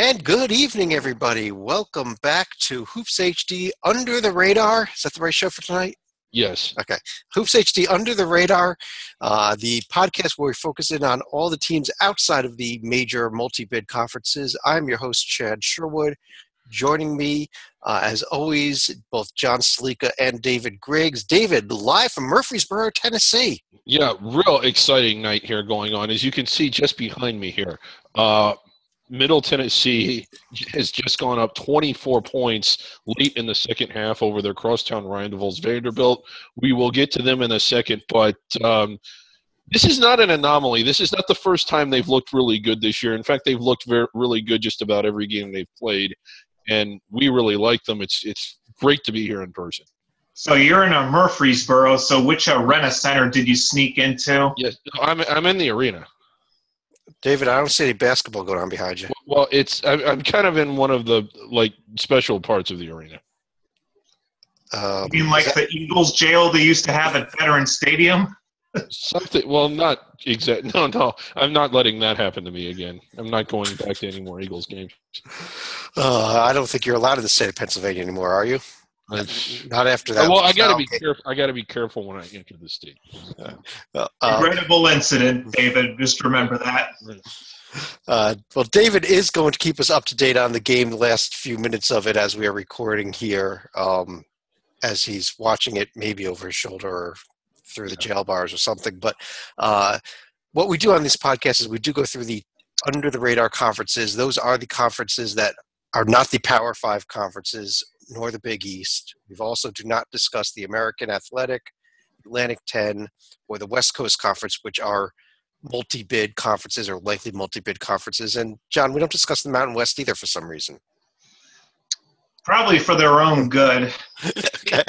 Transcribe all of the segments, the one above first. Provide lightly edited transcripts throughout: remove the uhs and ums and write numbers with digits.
And good evening, everybody. Welcome back to Hoops HD Under the Radar. Is that the right show for tonight? Yes. Okay. Hoops HD Under the Radar, the podcast where we focus in on all the teams outside of the major multi-bid conferences. I'm your host, Chad Sherwood. Joining me, as always, both John Salika and David Griggs. David, live from Murfreesboro, Tennessee. Yeah, real exciting night here going on. As you can see just behind me here, Middle Tennessee has just gone up 24 points late in the second half over their crosstown rivals, Vanderbilt. We will get to them in a second, but this is not an anomaly. This is not the first time they've looked really good this year. In fact, they've looked really good just about every game they've played, and we really like them. It's great to be here in person. So you're in a Murfreesboro, so which Rena Center did you sneak into? Yes, I'm in the arena. David, I don't see any basketball going on behind you. Well, I'm kind of in one of the special parts of the arena. You mean like the Eagles jail they used to have at Veterans Stadium? Something. Well, not exactly. No. I'm not letting that happen to me again. I'm not going back to any more Eagles games. I don't think you're allowed in the state of Pennsylvania anymore, are you? Not after that. Well, I got to be careful. I got to be careful when I enter the state. Regrettable incident, David. Just remember that. Well, David is going to keep us up to date on the game, the last few minutes of it as we are recording here, as he's watching it maybe over his shoulder or through the jail bars or something. But what we do on this podcast is we do go through the under-the-radar conferences. Those are the conferences that are not the Power 5 conferences, nor the Big East. We've also do not discuss the American Athletic, Atlantic 10, or the West Coast Conference, which are multi-bid conferences or likely multi-bid conferences. And, John, we don't discuss the Mountain West either for some reason. Probably for their own good. Okay.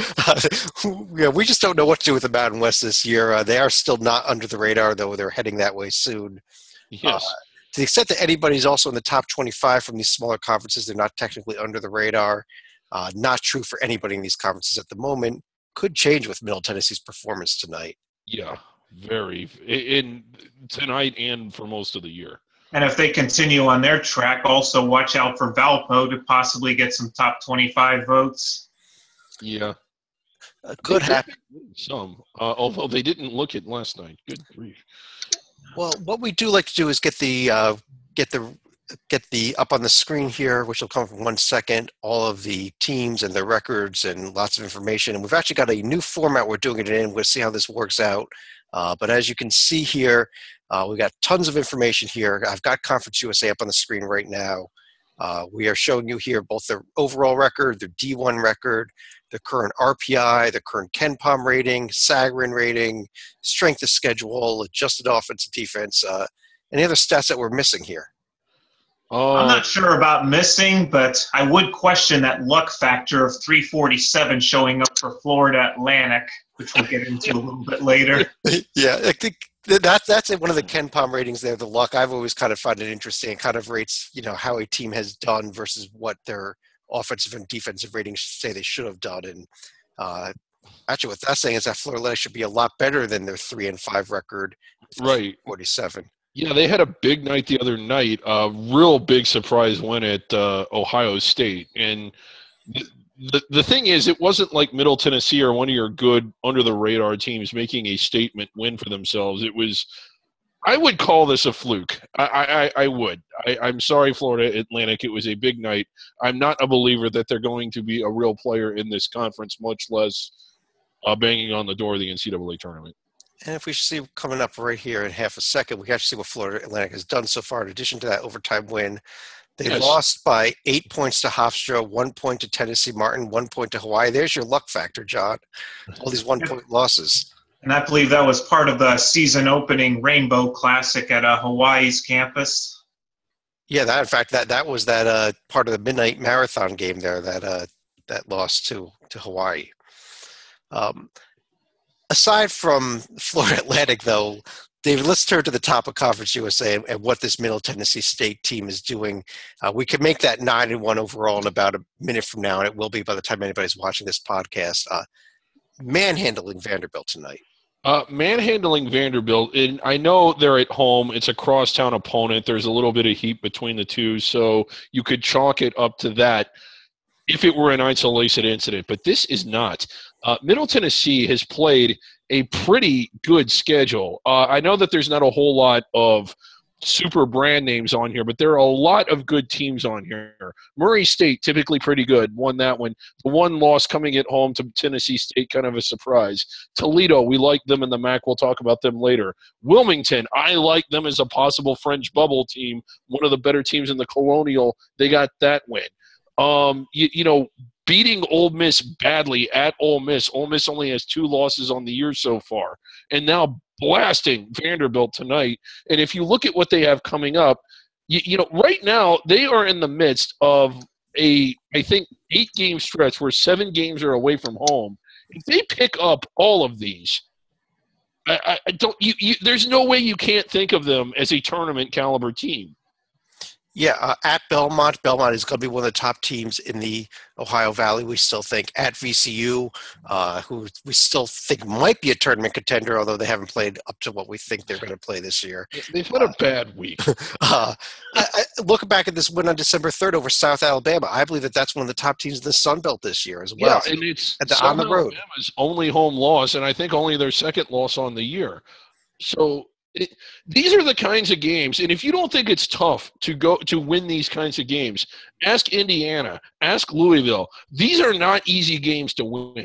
Yeah, we just don't know what to do with the Mountain West this year. They are still not under the radar, though they're heading that way soon. Yes. To the extent that anybody's also in the top 25 from these smaller conferences, they're not technically under the radar. Not true for anybody in these conferences at the moment. Could change with Middle Tennessee's performance tonight. Yeah, very. In tonight and for most of the year. And if they continue on their track, also watch out for Valpo to possibly get some top 25 votes. Yeah. Could happen. Some, although they didn't look at last night. Good grief. Well, what we do like to do is get the up on the screen here, which will come in 1 second, all of the teams and their records and lots of information. And we've actually got a new format we're doing it in. We'll see how this works out. But as you can see here, we got tons of information here. I've got Conference USA up on the screen right now. We are showing you here both their overall record, their D1 record, the current RPI, the current KenPom rating, Sagarin rating, strength of schedule, adjusted offense and defense. Any other stats that we're missing here? I'm not sure about missing, but I would question that luck factor of 347 showing up for Florida Atlantic, which we'll get into a little bit later. Yeah, I think that's one of the KenPom ratings there, the luck. I've always kind of found it interesting. It kind of rates, how a team has done versus what their offensive and defensive ratings say they should have done. And actually what that's saying is that Florida Atlantic should be a lot better than their 3-5 record. Right. 47. Yeah, they had a big night the other night. Real big surprise win at Ohio State. And the thing is, it wasn't like Middle Tennessee or one of your good under-the-radar teams making a statement win for themselves. It was – I would call this a fluke. I would. I'm sorry, Florida Atlantic. It was a big night. I'm not a believer that they're going to be a real player in this conference, much less banging on the door of the NCAA tournament. And if we see coming up right here in half a second, we can actually see what Florida Atlantic has done so far in addition to that overtime win. They lost by 8 points to Hofstra, 1 point to Tennessee Martin, 1 point to Hawaii. There's your luck factor, John. All these 1 point losses. And I believe that was part of the season opening Rainbow Classic at Hawaii's campus. Yeah, that was that part of the midnight marathon game there that lost to Hawaii. Aside from Florida Atlantic, though, David, let's turn to the top of Conference USA and what this Middle Tennessee State team is doing. We can make that 9-1 overall in about a minute from now, and it will be by the time anybody's watching this podcast. Manhandling Vanderbilt tonight. Manhandling Vanderbilt, and I know they're at home. It's a crosstown opponent. There's a little bit of heat between the two, so you could chalk it up to that if it were an isolated incident. But this is not. Middle Tennessee has played a pretty good schedule. I know that there's not a whole lot of super brand names on here, but there are a lot of good teams on here. Murray State, typically pretty good, won that one. The one loss coming at home to Tennessee State, kind of a surprise. Toledo, we like them in the MAC. We'll talk about them later. Wilmington, I like them as a possible French bubble team, one of the better teams in the Colonial. They got that win. Beating Ole Miss badly at Ole Miss. Ole Miss only has 2 losses on the year so far. And now blasting Vanderbilt tonight. And if you look at what they have coming up, right now they are in the midst of I think, 8-game stretch where 7 games are away from home. If they pick up all of these, I don't. There's no way you can't think of them as a tournament caliber team. Yeah, at Belmont. Belmont is going to be one of the top teams in the Ohio Valley, we still think. At VCU, who we still think might be a tournament contender, although they haven't played up to what we think they're going to play this year. They've had a bad week. Looking back at this win on December 3rd over South Alabama, I believe that's one of the top teams in the Sun Belt this year as well. Yeah, and it's on the road. Alabama's only home loss, and I think only their second loss on the year. So these are the kinds of games, and if you don't think it's tough to win these kinds of games, ask Indiana, ask Louisville. These are not easy games to win.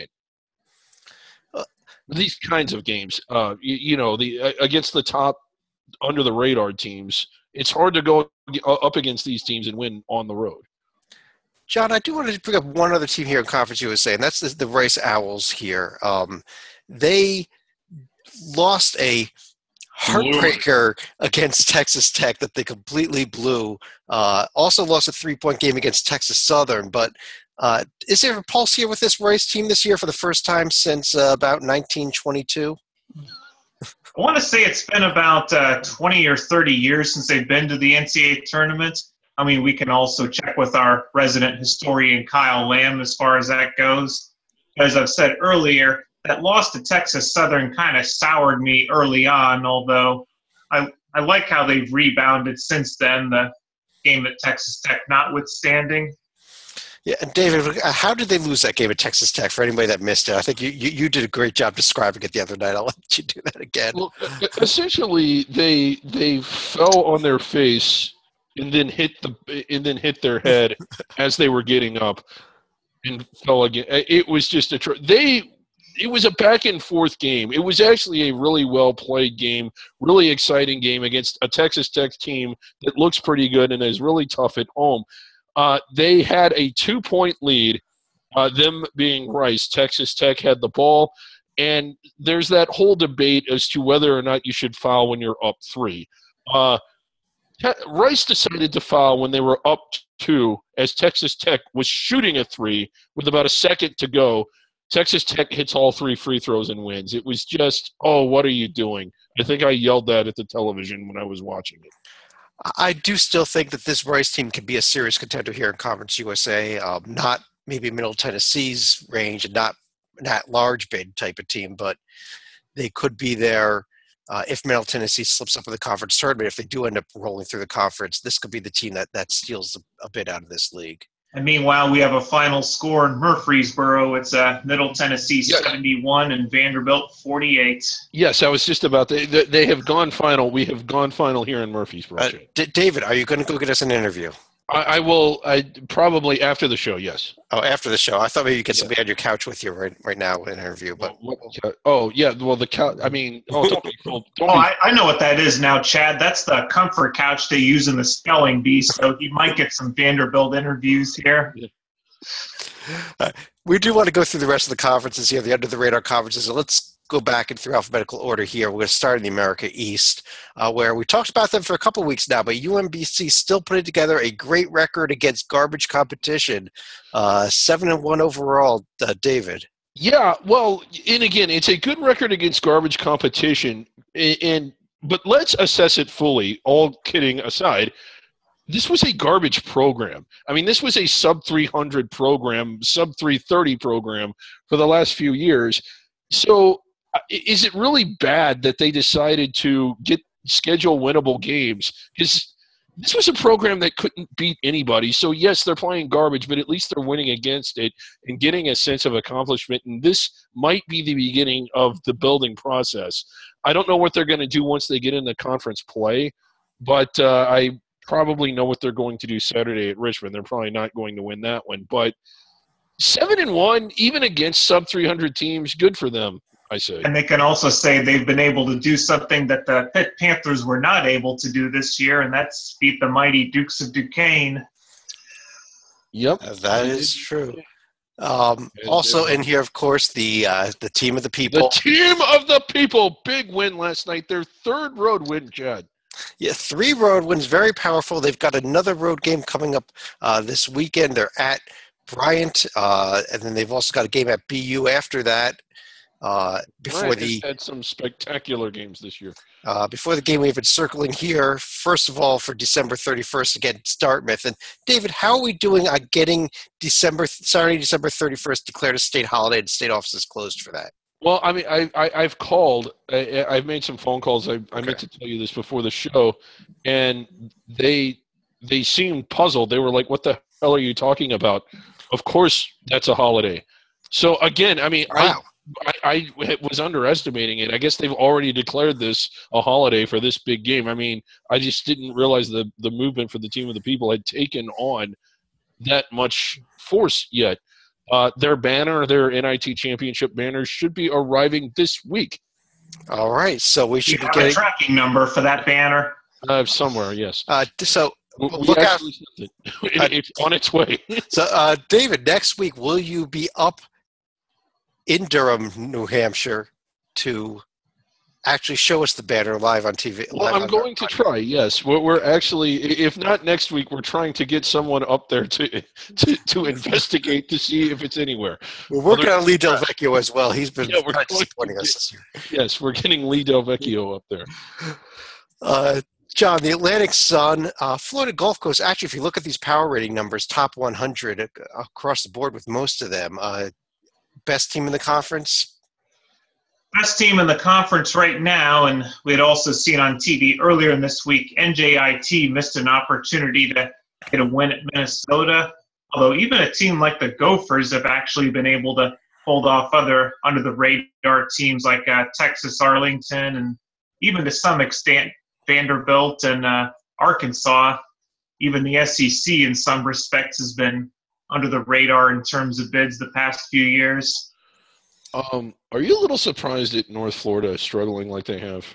These kinds of games, against the top under the radar teams, it's hard to go up against these teams and win on the road. John, I do want to bring up one other team here in Conference USA, and that's the Rice Owls here. They lost a heartbreaker against Texas Tech that they completely blew. Also lost a 3-point game against Texas Southern. But is there a pulse here with this Rice team this year for the first time since about 1922? I want to say it's been about 20 or 30 years since they've been to the NCAA tournament. I mean, we can also check with our resident historian, Kyle Lamb, as far as that goes. As I've said earlier, that loss to Texas Southern kind of soured me early on, although I like how they've rebounded since then, the game at Texas Tech notwithstanding. Yeah, and David, how did they lose that game at Texas Tech? For anybody that missed it, I think you did a great job describing it the other night. I'll let you do that again. Well, essentially, they fell on their face and then hit their head as they were getting up and fell again. It was just It was a back-and-forth game. It was actually a really well-played game, really exciting game against a Texas Tech team that looks pretty good and is really tough at home. They had a 2-point lead, them being Rice. Texas Tech had the ball, and there's that whole debate as to whether or not you should foul when you're up 3. Rice decided to foul when they were up 2, as Texas Tech was shooting a 3 with about a second to go. Texas Tech hits all 3 free throws and wins. It was just, what are you doing? I think I yelled that at the television when I was watching it. I do still think that this Rice team can be a serious contender here in Conference USA. Not maybe Middle Tennessee's range and not that large bid type of team, but they could be there if Middle Tennessee slips up in the conference tournament. If they do end up rolling through the conference, this could be the team that steals a bit out of this league. And meanwhile, we have a final score in Murfreesboro. It's Middle Tennessee 71 and Vanderbilt 48. Yes, I was just about to. They have gone final. We have gone final here in Murfreesboro. David, are you going to go get us an interview? I will. Probably after the show. Yes. Oh, after the show. I thought maybe you get somebody on your couch with you right now with an interview. But yeah. Well, the couch. I mean, don't be cool. I know what that is now, Chad. That's the comfort couch they use in the spelling bee. So you might get some Vanderbilt interviews here. We do want to go through the rest of the conferences here, the under the radar conferences. So let's go back and through alphabetical order here. We're going to start in the America East, where we talked about them for a couple of weeks now, but UMBC still putting together a great record against garbage competition, 7-1 overall. David. Yeah, well, and again, it's a good record against garbage competition, but let's assess it fully. All kidding aside, this was a garbage program. I mean, this was a sub 300 program, sub 330 program for the last few years. So is it really bad that they decided to schedule winnable games? Because this was a program that couldn't beat anybody. So, yes, they're playing garbage, but at least they're winning against it and getting a sense of accomplishment. And this might be the beginning of the building process. I don't know what they're going to do once they get into conference play, but I probably know what they're going to do Saturday at Richmond. They're probably not going to win that one. But 7-1, even against sub-300 teams, good for them, I say. And they can also say they've been able to do something that the Pitt Panthers were not able to do this year, and that's beat the mighty Dukes of Duquesne. Yep. That is true. Also in here, of course, the team of the people. The team of the people. Big win last night. Their third road win, Chad. Yeah, 3 road wins, very powerful. They've got another road game coming up this weekend. They're at Bryant, and then they've also got a game at BU after that. Had some spectacular games this year. Before the game we've been circling here, first of all, for December 31st against Dartmouth. And David, how are we doing on getting Saturday, December 31st declared a state holiday and state offices closed for that? Well, I mean, I've called. I've made some phone calls. I meant to tell you this before the show, and they seemed puzzled. They were like, "What the hell are you talking about?" Of course, that's a holiday. So again, I mean, wow. I was underestimating it. I guess they've already declared this a holiday for this big game. I mean, I just didn't realize the movement for the team of the people had taken on that much force yet. Their banner, their NIT championship banners, should be arriving this week. All right, so we should be getting a tracking number for that banner. Somewhere, yes. So look out. It's on its way. So, David, next week, will you be up in Durham, New Hampshire, to actually show us the banner live on TV? Well, I'm going to try, yes. We're actually, if not next week, we're trying to get someone up there to investigate to see if it's anywhere. We're working on Lee Del Vecchio as well. He's been disappointing us this year. Yes, we're getting Lee Del Vecchio up there. John, the Atlantic Sun, Florida Gulf Coast, actually, if you look at these power rating numbers, top 100 across the board with most of them. Best team in the conference? Best team in the conference right now, and we had also seen on TV earlier in this week, NJIT missed an opportunity to get a win at Minnesota. Although even a team like the Gophers have actually been able to hold off other under-the-radar teams like Texas Arlington, and even to some extent Vanderbilt and Arkansas. Even the SEC in some respects has been under the radar in terms of bids the past few years. Are you a little surprised at North Florida struggling like they have?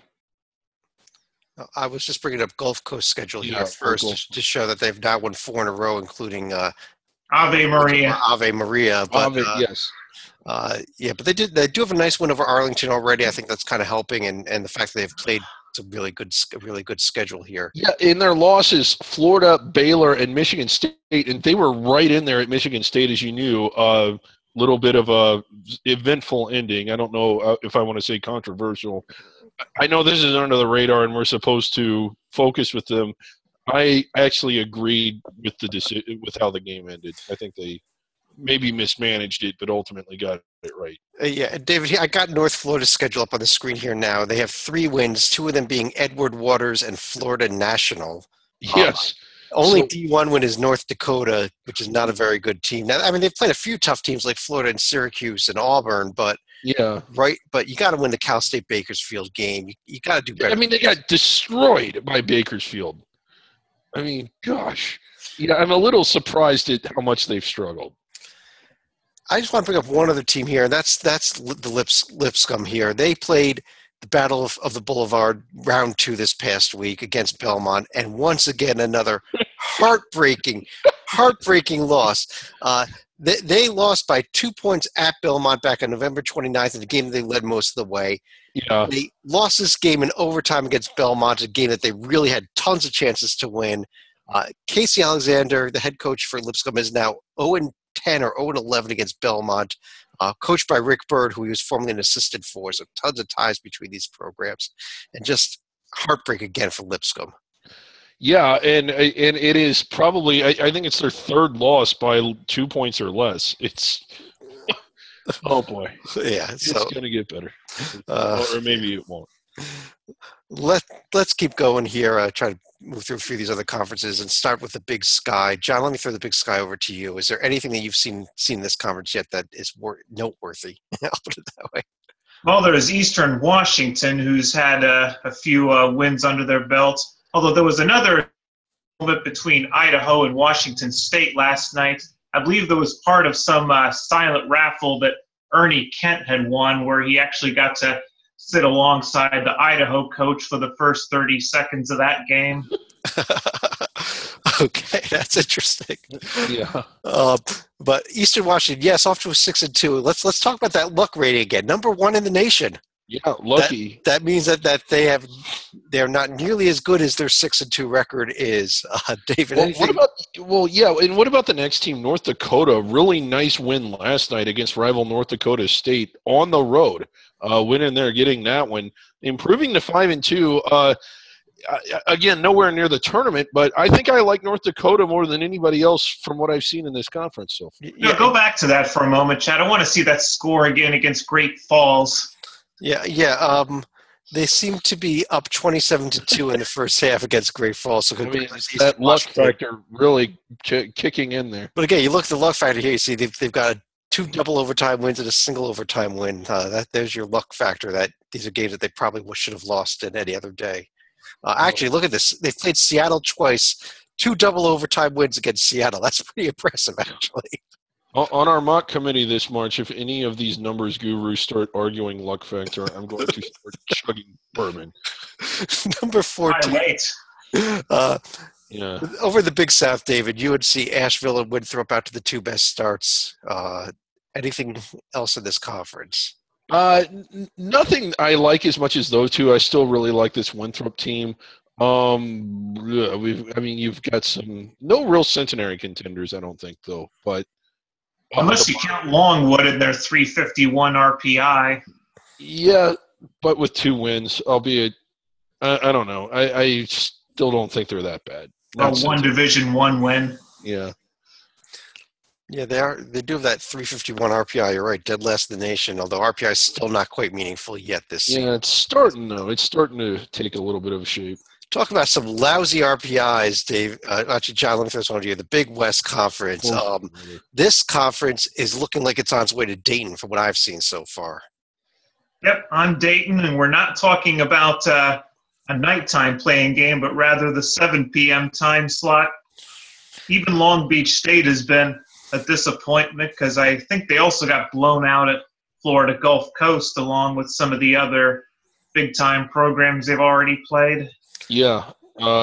I was just bringing up Gulf Coast schedule here first to show that they've now won 4 in a row, including Ave Maria. Ave Maria. But, yes. But they do have a nice win over Arlington already. I think that's kind of helping, and the fact that they've played a really good schedule here. Yeah, in their losses, Florida, Baylor, and Michigan State, and they were right in there at Michigan State, as you knew. Little bit of a eventful ending. I don't know if I want to say controversial. I know this is under the radar, and we're supposed to focus with them. I actually agreed with with how the game ended. I think they maybe mismanaged it, but ultimately got it right. David, I got North Florida's schedule up on the screen here now. They have 3 wins, 2 of them being Edward Waters and Florida National. Yes. Only D1 win is North Dakota, which is not a very good team. Now, I mean, they've played a few tough teams like Florida and Syracuse and Auburn, but But you got to win the Cal State Bakersfield game. You got to do better. I mean, they got destroyed by Bakersfield. I mean, gosh. Yeah, I'm a little surprised at how much they've struggled. I just want to bring up one other team here, and that's the Lipscomb here. They played the Battle of the Boulevard round 2 this past week against Belmont, and once again another heartbreaking loss. They lost by 2 points at Belmont back on November 29th in the game they led most of the way. Yeah. They lost this game in overtime against Belmont, a game that they really had tons of chances to win. Casey Alexander, the head coach for Lipscomb, is now 0-10 or 0-11 against Belmont, coached by Rick Bird, who he was formerly an assistant for, so tons of ties between these programs. And just heartbreak again for Lipscomb. Yeah, and it is probably I think it's their third loss by 2 points or less. It's Oh boy, Yeah, it's so gonna get better, or uh, maybe it won't. let's keep going here. Try to move through a few of these other conferences and start with the Big Sky. John, let me throw the Big Sky over to you. Is there anything that you've seen this conference yet that is noteworthy? I'll put it that way. Well, there's Eastern Washington, who's had a few wins under their belt. Although there was another bit between Idaho and Washington State last night. I believe there was part of some silent raffle that Ernie Kent had won, where he actually got to sit alongside the Idaho coach for the first 30 seconds of that game. Okay, that's interesting. Yeah. But Eastern Washington, yes, off to a 6-2. Let's talk about that luck rating again. Number 1 in the nation. Yeah, lucky. That means that they're not nearly as good as their 6-2 record is. David, Well, anything? and what about the next team, North Dakota? Really nice win last night against rival North Dakota State on the road. Winning there, getting that one, improving to 5-2. Again, nowhere near the tournament, but I think I like North Dakota more than anybody else from what I've seen in this conference so far. No, go back to that for a moment, Chad. I want to see that score again against Great Falls. Yeah. They seem to be up 27-2 in the first half against Great Falls. So that luck factor really kicking in there. But again, you look at the luck factor here. You see they've got 2 double overtime wins and a single overtime win. There's your luck factor. That these are games that they probably should have lost in any other day. Actually, look at this. They've played Seattle twice. 2 double overtime wins against Seattle. That's pretty impressive, actually. On our mock committee this March, if any of these numbers gurus start arguing luck factor, I'm going to start chugging bourbon. Number 14. Yeah. Over the Big South, David, UNC, Asheville, and Winthrop out to the 2 best starts. Anything else in this conference? Nothing I like as much as those two. I still really like this Winthrop team. You've got no real centenary contenders, I don't think, though. But unless you count Longwood in their 351 RPI. Yeah, but with 2 wins, albeit I don't know. I still don't think they're that bad. One Division I win. Yeah. Yeah, they do have that 351 RPI. You're right, dead last in the nation. Although RPI is still not quite meaningful yet this season. Yeah, it's starting though. It's starting to take a little bit of a shape. Talk about some lousy RPIs, Dave. Actually, John, let me throw this one to you. The Big West Conference. This conference is looking like it's on its way to Dayton, from what I've seen so far. Yep, on Dayton, and we're not talking about a nighttime playing game, but rather the 7 p.m. time slot. Even Long Beach State has been a disappointment because I think they also got blown out at Florida Gulf Coast along with some of the other big-time programs they've already played. Yeah,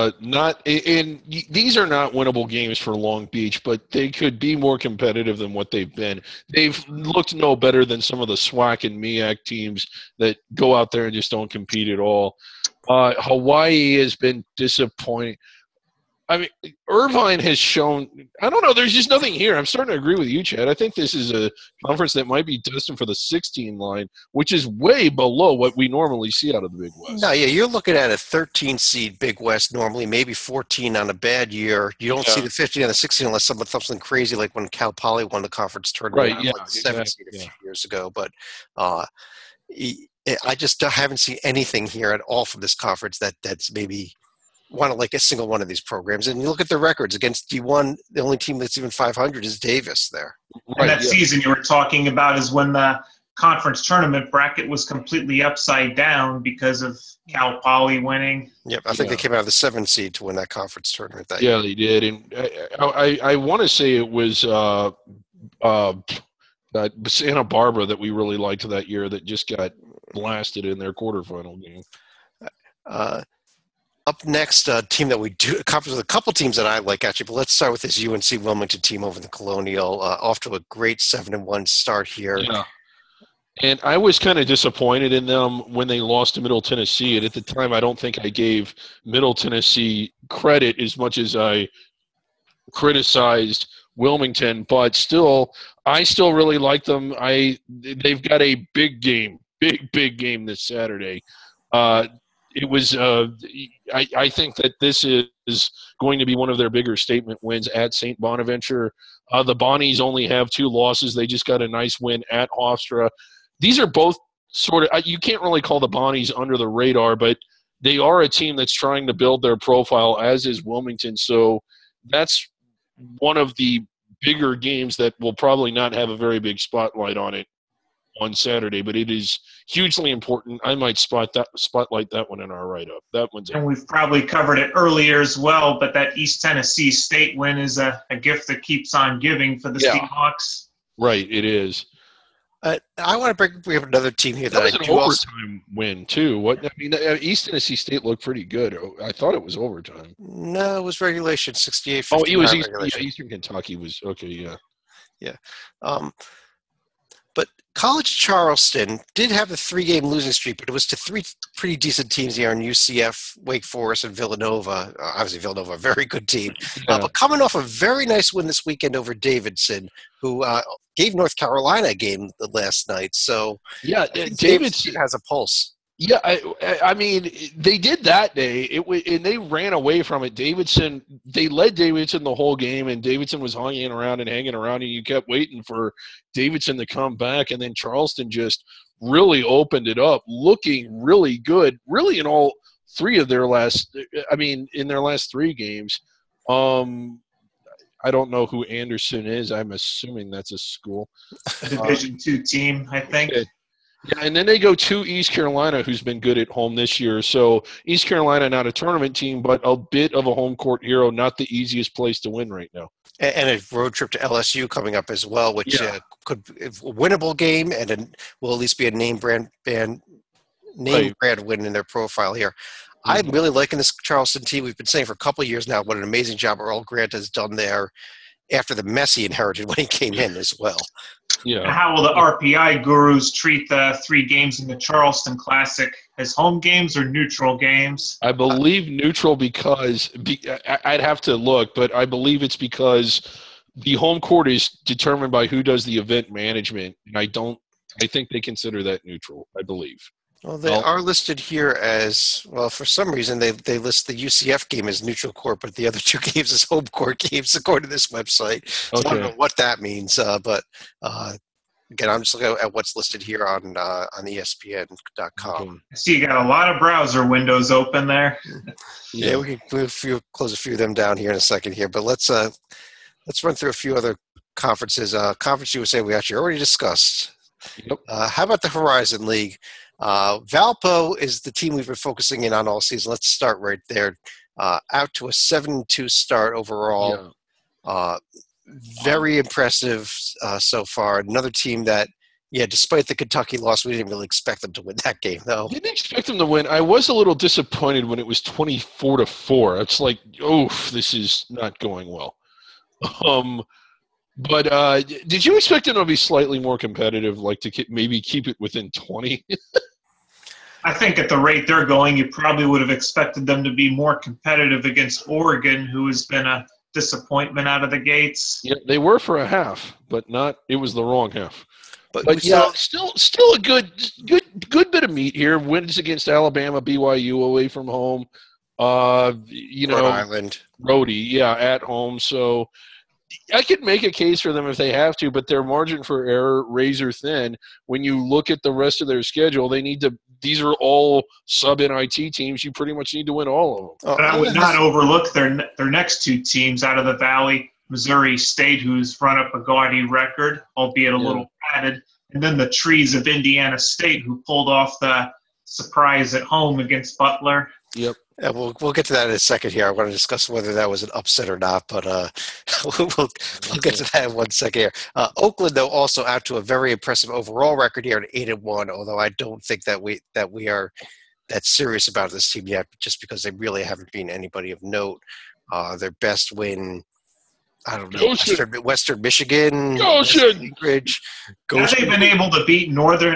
these are not winnable games for Long Beach, but they could be more competitive than what they've been. They've looked no better than some of the SWAC and MEAC teams that go out there and just don't compete at all. Hawaii has been disappointing. I mean, Irvine has shown – I don't know. There's just nothing here. I'm starting to agree with you, Chad. I think this is a conference that might be destined for the 16 line, which is way below what we normally see out of the Big West. No, yeah, you're looking at a 13-seed Big West normally, maybe 14 on a bad year. You don't see the 15 and the 16 unless something crazy like when Cal Poly won the conference tournament, right? Yeah, like 7-seed a few years ago. But I just haven't seen anything here at all from this conference that's maybe – want to like a single one of these programs. And you look at their records against D1, the only team that's even 500 is Davis there. And that season you were talking about is when the conference tournament bracket was completely upside down because of Cal Poly winning. Yep, I think they came out of the 7th seed to win that conference tournament that year. They did. And I want to say it was Santa Barbara that we really liked that year that just got blasted in their quarterfinal game. Up next, a team that we do conference with a couple teams that I like actually, but let's start with this UNC Wilmington team over the Colonial. Off to a great 7-1 start here. Yeah. And I was kind of disappointed in them when they lost to Middle Tennessee. And at the time, I don't think I gave Middle Tennessee credit as much as I criticized Wilmington. But still, I still really like them. They've got a big game, big game this Saturday. It was. I think that this is is going to be one of their bigger statement wins at St. Bonaventure. The Bonnies only have 2 losses. They just got a nice win at Hofstra. These are both sort of – you can't really call the Bonnies under the radar, but they are a team that's trying to build their profile, as is Wilmington. So that's one of the bigger games that will probably not have a very big spotlight on it on Saturday, but it is hugely important. I might spotlight that one in our write-up. That one's and we've probably covered it earlier as well, but that East Tennessee State win is a gift that keeps on giving for the Seahawks. Right, it is. I want to bring up another team here that was I an do overtime win too. East Tennessee State looked pretty good. I thought it was overtime. No, it was regulation, 68. Oh, it was Eastern Kentucky was okay. Yeah. But College Charleston did have a 3-game losing streak, but it was to 3 pretty decent teams here in UCF, Wake Forest, and Villanova. Obviously, Villanova, a very good team. Yeah. But coming off a very nice win this weekend over Davidson, who gave North Carolina a game the last night. So yeah, Davidson has a pulse. Yeah, I mean, they did that day. And they ran away from it. They led Davidson the whole game, and Davidson was hanging around, and you kept waiting for Davidson to come back, and then Charleston just really opened it up, looking really good, really in all 3 of their last – I mean, in their last 3 games. I don't know who Anderson is. I'm assuming that's a school. Division II team, I think. Yeah, and then they go to East Carolina, who's been good at home this year. So East Carolina, not a tournament team, but a bit of a home court hero, not the easiest place to win right now. And a road trip to LSU coming up as well, which could be a winnable game and will at least be a name brand win in their profile here. I'm really liking this Charleston team. We've been saying for a couple of years now what an amazing job Earl Grant has done there after the mess he inherited when he came in as well. Yeah. How will the RPI gurus treat the 3 games in the Charleston Classic as home games or neutral games? I believe neutral because I'd have to look, but I believe it's because the home court is determined by who does the event management, and I think they consider that neutral, I believe. Well, they are listed here as, well, for some reason they list the UCF game as neutral court, but the other 2 games as home court games according to this website. So I don't know what that means, but again, I'm just looking at what's listed here on ESPN.com. I see you got a lot of browser windows open there. Yeah, we can close a few of them down here in a second here, but let's run through a few other conferences. Conference USA we actually already discussed. Yep. How about the Horizon League? Valpo is the team we've been focusing in on all season. Let's start right there. Out to a 7-2 start overall. Yeah. Very impressive so far. Another team that, despite the Kentucky loss, we didn't really expect them to win that game, though. Didn't expect them to win. I was a little disappointed when it was 24-4. It's like, this is not going well. But did you expect them to be slightly more competitive, like to maybe keep it within 20? I think at the rate they're going, you probably would have expected them to be more competitive against Oregon, who has been a disappointment out of the gates. Yeah, they were for a half, but it was the wrong half. But still a good bit of meat here. Wins against Alabama, BYU away from home. Rhode Island. Rhodey, at home. So I could make a case for them if they have to, but their margin for error razor thin. When you look at the rest of their schedule, these are all sub-NIT teams. You pretty much need to win all of them. But I would not overlook their next 2 teams out of the Valley, Missouri State, who's run up a gaudy record, albeit a little padded, and then the Trees of Indiana State, who pulled off the surprise at home against Butler. Yep. Yeah, we'll get to that in a second here. I want to discuss whether that was an upset or not, but we'll get to that in 1 second here. Oakland, though, also out to a very impressive overall record here at 8-1. Although I don't think that we are that serious about this team yet, just because they really haven't been anybody of note. Their best win, I don't know, Western Michigan, Anchorage. Had they been able to beat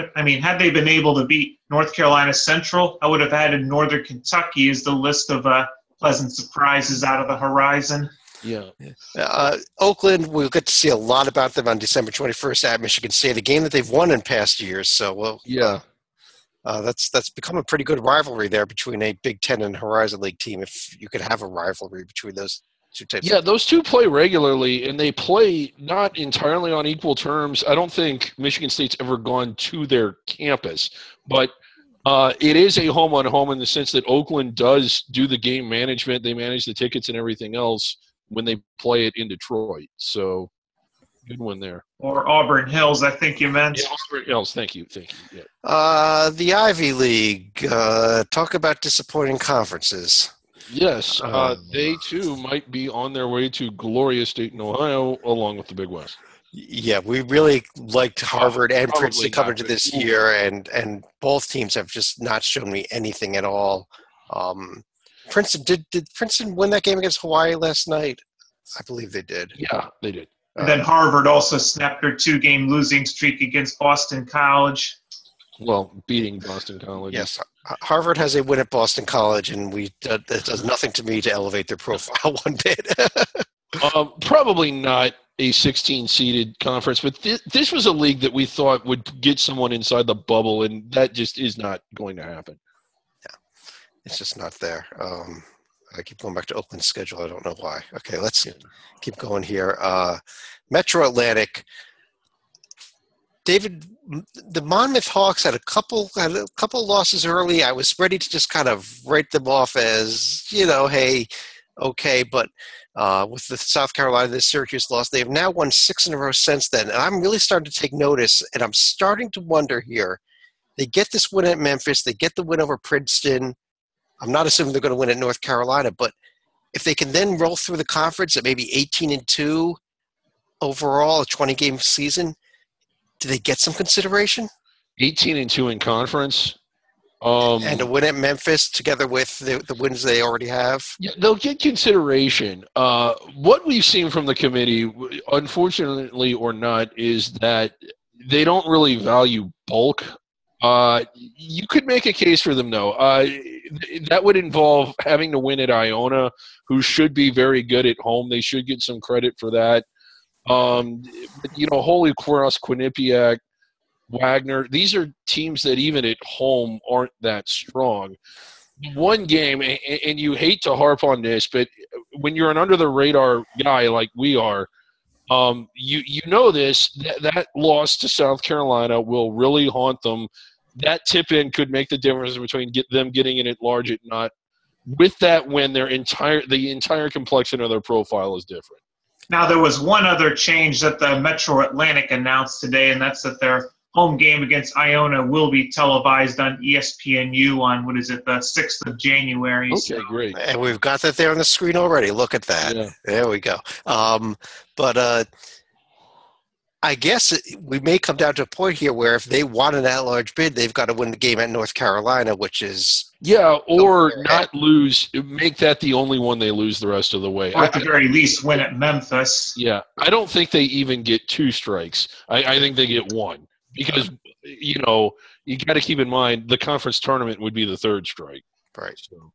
North Carolina Central, I would have added Northern Kentucky as the list of pleasant surprises out of the Horizon. Yeah. Oakland, we'll get to see a lot about them on December 21st at Michigan State, a game that they've won in past years. So, That's become a pretty good rivalry there between a Big Ten and Horizon League team, if you could have a rivalry between those two types. Yeah, those two play regularly, and they play not entirely on equal terms. I don't think Michigan State's ever gone to their campus, but it is a home-on-home in the sense that Oakland does do the game management. They manage the tickets and everything else when they play it in Detroit. So, good one there. Or Auburn Hills, I think you meant. Yeah, Auburn Hills. Thank you. Yeah. The Ivy League. Talk about disappointing conferences. Yes, they too might be on their way to glorious Dayton, Ohio, along with the Big West. Yeah, we really liked Harvard and Probably Princeton coming to this year, and both teams have just not shown me anything at all. Princeton did Princeton win that game against Hawaii last night? I believe they did. Yeah, they did. And then Harvard also snapped their 2-game losing streak against Boston College. Well, beating Boston College. Yes, Harvard has a win at Boston College, and it does nothing to me to elevate their profile one bit. Probably not a 16-seeded conference, but this was a league that we thought would get someone inside the bubble, and that just is not going to happen. Yeah, it's just not there. I keep going back to Oakland's schedule. I don't know why. Okay, let's keep going here. Metro Atlantic. David, the Monmouth Hawks had a couple losses early. I was ready to just kind of write them off as, hey, okay, but with the South Carolina, the Syracuse loss, they have now won 6 in a row since then, and I'm really starting to take notice, and I'm starting to wonder here. They get this win at Memphis. They get the win over Princeton. I'm not assuming they're going to win at North Carolina, but if they can then roll through the conference at maybe 18-2 overall, a 20-game season, do they get some consideration? 18-2 in conference. And a win at Memphis together with the wins they already have? Yeah, they'll get consideration. What we've seen from the committee, unfortunately or not, is that they don't really value bulk. You could make a case for them, though. That would involve having to win at Iona, who should be very good at home. They should get some credit for that. Holy Cross, Quinnipiac, Wagner, these are teams that even at home aren't that strong. One game, and you hate to harp on this, but when you're an under-the-radar guy like we are, you know this, that loss to South Carolina will really haunt them. That tip-in could make the difference between them getting in at large and not. With that win, the entire complexion of their profile is different. Now, there was one other change that the Metro Atlantic announced today, and that's that their home game against Iona will be televised on ESPNU on, the 6th of January. Okay, great. And we've got that there on the screen already. Look at that. Yeah. There we go. But I guess we may come down to a point here where if they want an at-large bid, they've got to win the game at North Carolina, which is – yeah, or not lose – make that the only one they lose the rest of the way. Or at the very least win at Memphis. Yeah, I don't think they even get 2 strikes. I think they get 1 because, you got to keep in mind the conference tournament would be the 3rd strike. Right. So.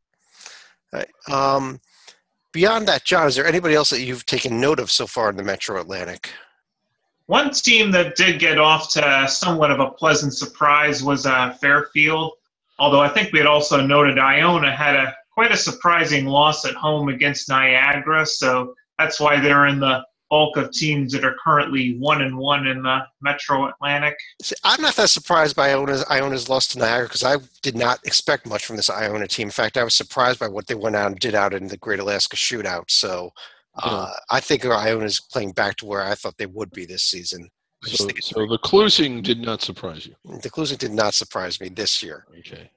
Right. Beyond that, John, is there anybody else that you've taken note of so far in the Metro Atlantic? One team that did get off to somewhat of a pleasant surprise was Fairfield, although I think we had also noted Iona had quite a surprising loss at home against Niagara, so that's why they're in the bulk of teams that are currently 1-1 in the Metro Atlantic. See, I'm not that surprised by Iona's loss to Niagara because I did not expect much from this Iona team. In fact, I was surprised by what they went out and did out in the Great Alaska Shootout, so I think Iona's playing back to where I thought they would be this season. So the Clusing did not surprise you? The Clusing did not surprise me this year. Okay.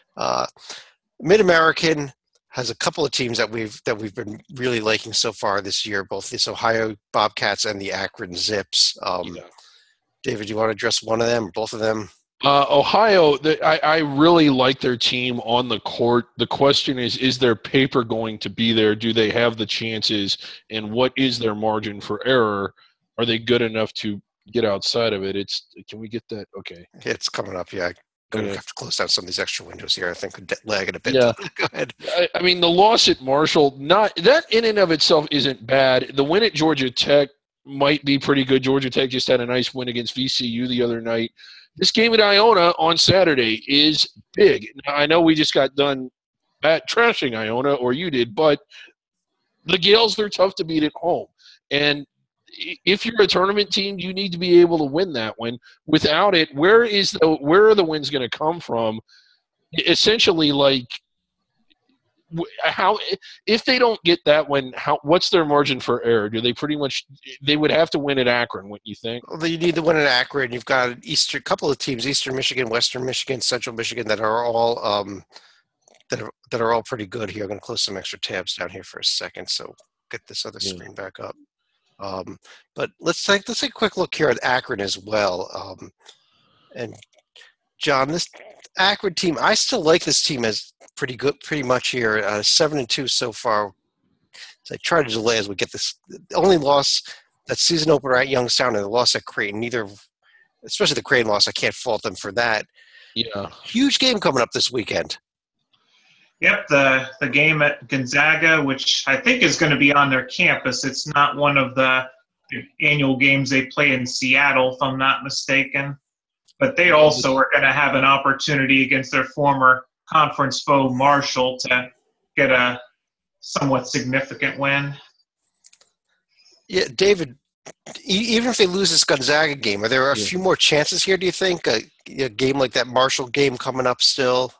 Mid-American has a couple of teams that we've been really liking so far this year, both this Ohio Bobcats and the Akron Zips. David, do you want to address one of them or both of them? Ohio, I really like their team on the court. The question is their paper going to be there? Do they have the chances? And what is their margin for error? Are they good enough to get outside of it? Can we get that? Okay. It's coming up, yeah. Going to have to close down some of these extra windows here. I think could lag it a bit. Yeah. Go ahead. I mean, the loss at Marshall, not that in and of itself isn't bad. The win at Georgia Tech might be pretty good. Georgia Tech just had a nice win against VCU the other night. this game at Iona on Saturday is big. Now, I know we just got done trashing Iona, or you did, but the Gales are tough to beat at home. And if you're a tournament team, you need to be able to win that one. Without it, where are the wins going to come from? Essentially, like, how if they don't get that one, what's their margin for error? Do they pretty much they would have to win at Akron? What you think? Well, you need to win at Akron. You've got a couple of teams: Eastern Michigan, Western Michigan, Central Michigan, that are all that are all pretty good here. I'm going to close some extra tabs down here for a second, so get this other screen back up. But let's take a quick look here at Akron as well. And John, this Akron team, I still like this team as pretty good, pretty much here. 7-2 so far. So I try to delay as we get this. The only loss, that season opener at Youngstown, and the loss at Creighton. Especially the Creighton loss, I can't fault them for that. Yeah, huge game coming up this weekend. Yep, the game at Gonzaga, which I think is going to be on their campus. It's not one of the annual games they play in Seattle, if I'm not mistaken. But they also are going to have an opportunity against their former conference foe, Marshall, to get a somewhat significant win. Yeah, David, even if they lose this Gonzaga game, are there a few more chances here, do you think? A game like that Marshall game coming up still?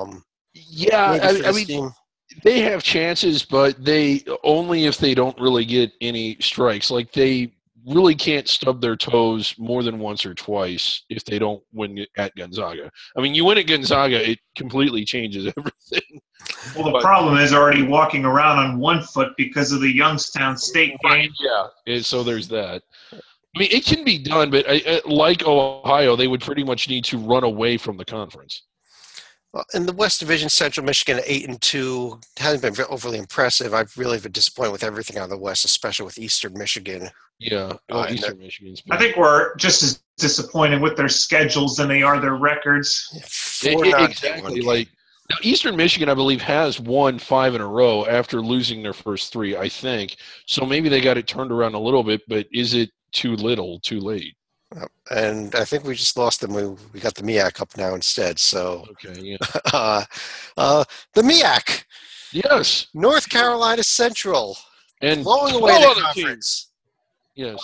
Yeah, I mean, they have chances, but they only if they don't really get any strikes. Like, they really can't stub their toes more than once or twice if they don't win at Gonzaga. I mean, you win at Gonzaga, it completely changes everything. Well, the problem is already walking around on one foot because of the Youngstown State game. Yeah, so there's that. I mean, it can be done, but like Ohio, they would pretty much need to run away from the conference. Well, in the West Division, Central Michigan 8-2 hasn't been overly impressive. I've really been disappointed with everything out of the West, especially with Eastern Michigan. Yeah, Eastern Michigan's been. I think we're just as disappointed with their schedules than they are their records. Exactly. Like, now, Eastern Michigan, I believe, has won 5 in a row after losing their first 3, I think. So maybe they got it turned around a little bit, but is it too little, too late? And I think we just lost them. We got the MEAC up now instead. So okay, yeah. The MEAC, yes, North Carolina Central, and blowing away the conference. Yes,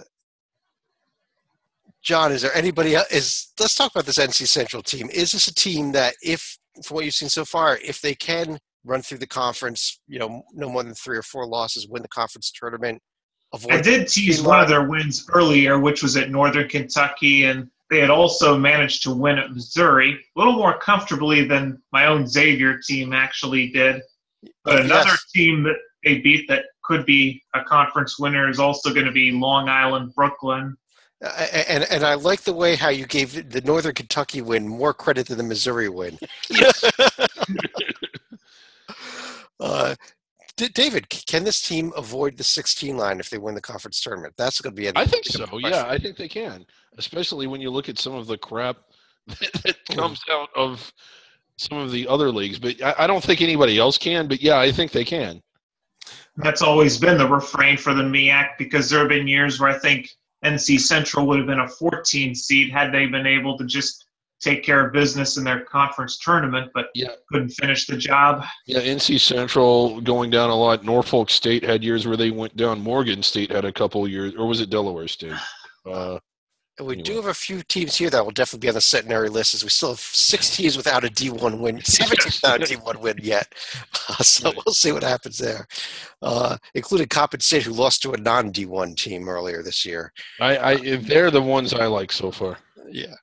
John, is there anybody else? Let's talk about this NC Central team. Is this a team that, if from what you've seen so far, if they can run through the conference, no more than 3 or 4 losses, win the conference tournament? I did tease one of their wins earlier, which was at Northern Kentucky, and they had also managed to win at Missouri, a little more comfortably than my own Xavier team actually did. But another team that they beat that could be a conference winner is also going to be Long Island Brooklyn. And I like the way how you gave the Northern Kentucky win more credit than the Missouri win. David, can this team avoid the 16 line if they win the conference tournament? That's going to be. I think so. Yeah, I think they can, especially when you look at some of the crap that comes out of some of the other leagues. But I don't think anybody else can. But yeah, I think they can. That's always been the refrain for the MEAC, because there have been years where I think NC Central would have been a 14 seed had they been able to just take care of business in their conference tournament, but couldn't finish the job. Yeah, NC Central going down a lot. Norfolk State had years where they went down. Morgan State had a couple of years, or was it Delaware State? We do have a few teams here that will definitely be on the centenary list, as we still have 6 teams without a D1 win, 7 teams without a D1 win yet. So we'll see what happens there, including Coppin State, who lost to a non-D1 team earlier this year. They're the ones I like so far. Yeah.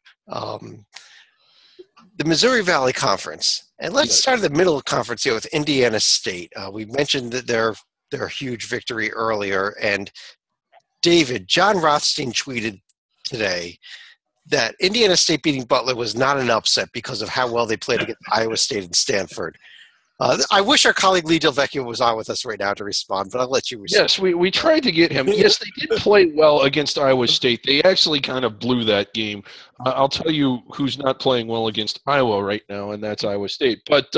The Missouri Valley Conference. And let's start at the middle of the conference here with Indiana State. We mentioned that their huge victory earlier. And David, John Rothstein tweeted today that Indiana State beating Butler was not an upset because of how well they played against Iowa State and Stanford. I wish our colleague Lee Delvecchio was on with us right now to respond, but I'll let you respond. Yes, we tried to get him. Yes, they did play well against Iowa State. They actually kind of blew that game. I'll tell you who's not playing well against Iowa right now, and that's Iowa State. But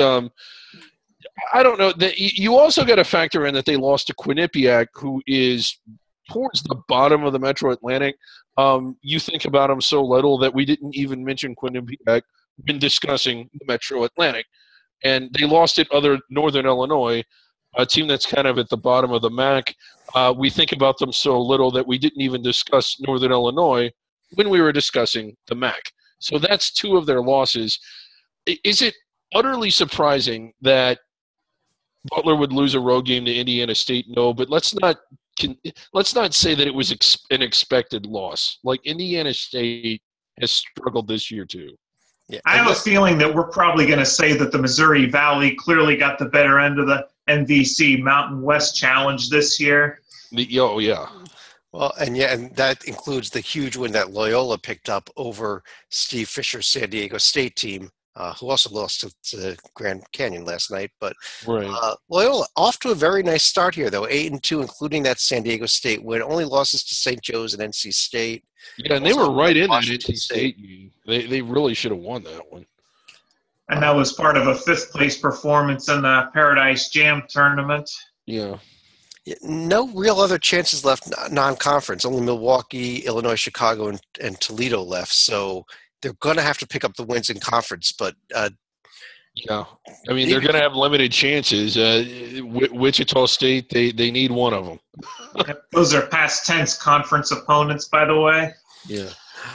I don't know. You also got to factor in that they lost to Quinnipiac, who is towards the bottom of the Metro Atlantic. You think about them so little that we didn't even mention Quinnipiac when discussing the Metro Atlantic. And they lost at other Northern Illinois, a team that's kind of at the bottom of the MAC. We think about them so little that we didn't even discuss Northern Illinois when we were discussing the MAC. So that's 2 of their losses. Is it utterly surprising that Butler would lose a road game to Indiana State? No, but let's not say that it was an expected loss. Like, Indiana State has struggled this year too. Yeah, I have a feeling that we're probably going to say that the Missouri Valley clearly got the better end of the MVC Mountain West Challenge this year. Oh, yeah. Well, and that includes the huge win that Loyola picked up over Steve Fisher's San Diego State team, who also lost to Grand Canyon last night. But right. Loyola off to a very nice start here, though, 8-2, including that San Diego State win. Only losses to St. Joe's and NC State. Yeah, and they were right in that NC State game. They really should have won that one. And that was part of a 5th-place performance in the Paradise Jam tournament. Yeah. No real other chances left non-conference. Only Milwaukee, Illinois, Chicago, and Toledo left. So they're going to have to pick up the wins in conference. But yeah, I mean, they're going to have limited chances. Wichita State, they need one of them. Those are past tense conference opponents, by the way. Yeah.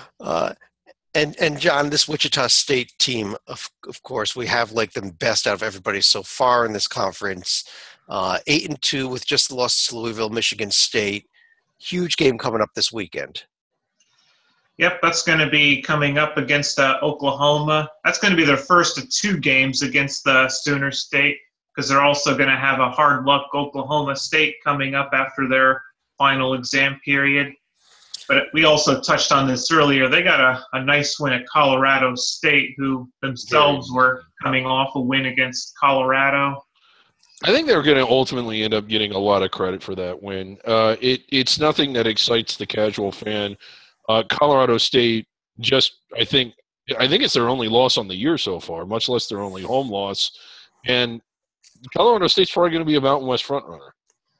And John, this Wichita State team, of course, we have like the best out of everybody so far in this conference. 8-2 with just the loss to Louisville, Michigan State. Huge game coming up this weekend. Yep, that's going to be coming up against Oklahoma. That's going to be their first of 2 games against Sooner State, because they're also going to have a hard luck Oklahoma State coming up after their final exam period. But we also touched on this earlier. They got a nice win at Colorado State, who themselves were coming off a win against Colorado. I think they're going to ultimately end up getting a lot of credit for that win. It's nothing that excites the casual fan. Colorado State I think it's their only loss on the year so far, much less their only home loss. And Colorado State's probably going to be a Mountain West frontrunner.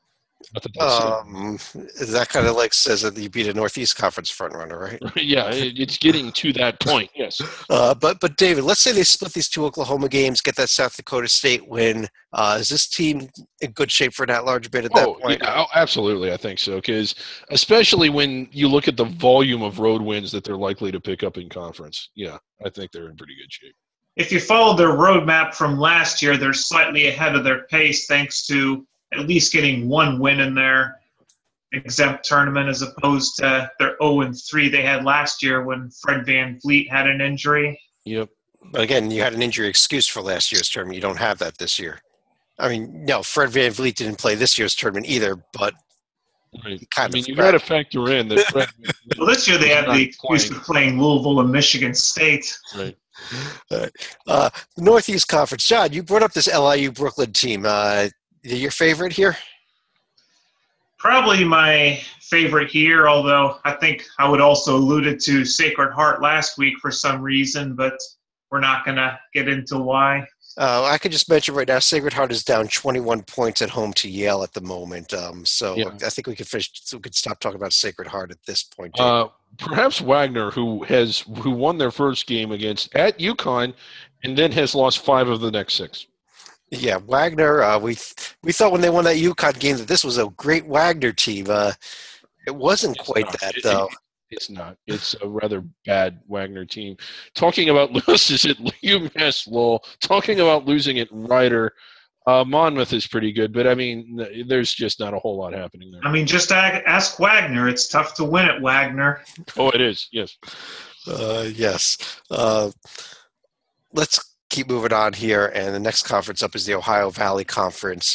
That kind of like says that you beat a Northeast Conference frontrunner, right? Yeah, it's getting to that point, yes. But David, let's say they split these 2 Oklahoma games, get that South Dakota State win. Is this team in good shape for an at-large bid at that point? Yeah, absolutely, I think so. Because especially when you look at the volume of road wins that they're likely to pick up in conference, yeah, I think they're in pretty good shape. If you follow their roadmap from last year, they're slightly ahead of their pace thanks to at least getting 1 win in their exempt tournament, as opposed to their 0-3 they had last year when Fred Van Vliet had an injury. Yep. But again, you had an injury excuse for last year's tournament. You don't have that this year. I mean, no, Fred Van Vliet didn't play this year's tournament either, but right. You got to factor in that Fred Van Vliet well, this year they had the excuse of playing Louisville and Michigan State. Right. The Northeast Conference. John, you brought up this LIU Brooklyn team. Your favorite here? Probably my favorite here, although I think I would also alluded to Sacred Heart last week for some reason, but we're not going to get into why. I could just mention right now, Sacred Heart is down 21 points at home to Yale at the moment. So I think we could stop talking about Sacred Heart at this point. Perhaps Wagner, who won their first game at UConn, and then has lost 5 of the next 6. Yeah, Wagner. We thought when they won that UConn game that this was a great Wagner team. It wasn't quite that, though. It's not. It's a rather bad Wagner team. Talking about losses at UMass Lowell, talking about losing at Rider, Monmouth is pretty good, but I mean, there's just not a whole lot happening there. I mean, just ask Wagner. It's tough to win at Wagner. Oh, it is. Yes. Yes. Let's keep moving on here, and the next conference up is the Ohio Valley Conference.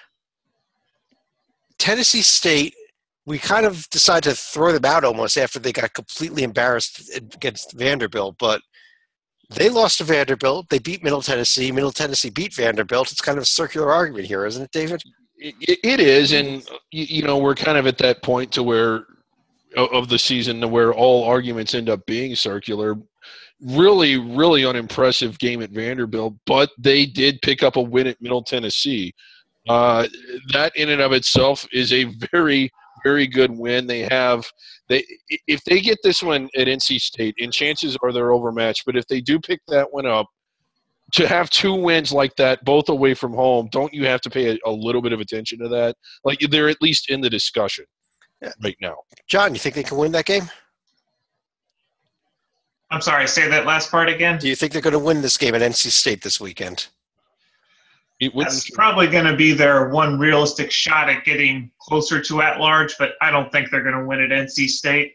Tennessee State, we kind of decided to throw them out almost after they got completely embarrassed against Vanderbilt, but they lost to Vanderbilt. They beat Middle Tennessee. Middle Tennessee beat Vanderbilt. It's kind of a circular argument here, isn't it, David? It is, and we're kind of at that point of the season where all arguments end up being circular. Really, really unimpressive game at Vanderbilt, but they did pick up a win at Middle Tennessee. That in and of itself is a very, very good win. If they get this one at NC State, and chances are they're overmatched, but if they do pick that one up, to have 2 wins like that, both away from home, don't you have to pay a little bit of attention to that? Like, they're at least in the discussion right now. John, you think they can win that game? I'm sorry, say that last part again? Do you think they're going to win this game at NC State this weekend? That's probably going to be their one realistic shot at getting closer to at-large, but I don't think they're going to win at NC State.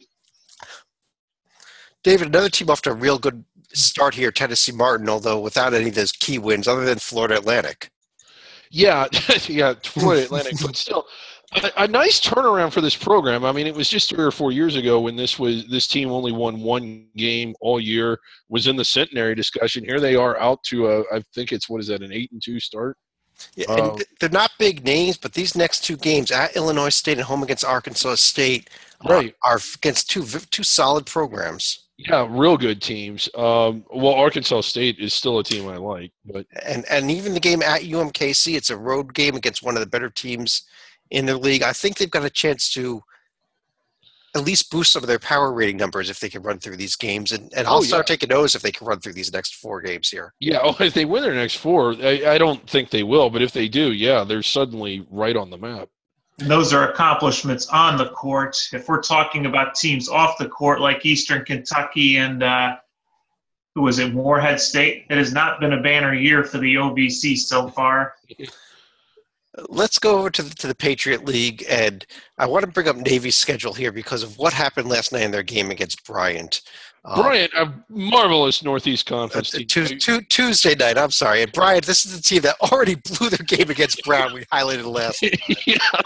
David, another team off to a real good start here, Tennessee Martin, although without any of those key wins other than Florida Atlantic. Yeah, Florida Atlantic, but still a nice turnaround for this program. I mean, it was just 3 or 4 years ago when this team only won 1 game all year, was in the centenary discussion. Here they are out to I think it's, an 8-2 start. Yeah, and they're not big names, but these next 2 games at Illinois State and home against Arkansas State are against two solid programs. Yeah, real good teams. Arkansas State is still a team I like, but and even the game at UMKC, it's a road game against one of the better teams in the league. I think they've got a chance to at least boost some of their power rating numbers if they can run through these games, and I'll start taking notice if they can run through these next 4 games here. Yeah, if they win their next 4, I don't think they will, but if they do, yeah, they're suddenly right on the map. And those are accomplishments on the court. If we're talking about teams off the court like Eastern Kentucky and who was it, Morehead State, it has not been a banner year for the OVC so far. Let's go over to the Patriot League, and I want to bring up Navy's schedule here because of what happened last night in their game against Bryant. Bryant, a marvelous Northeast Conference team. Tuesday night, I'm sorry. And Bryant, this is the team that already blew their game against Brown. We highlighted last week.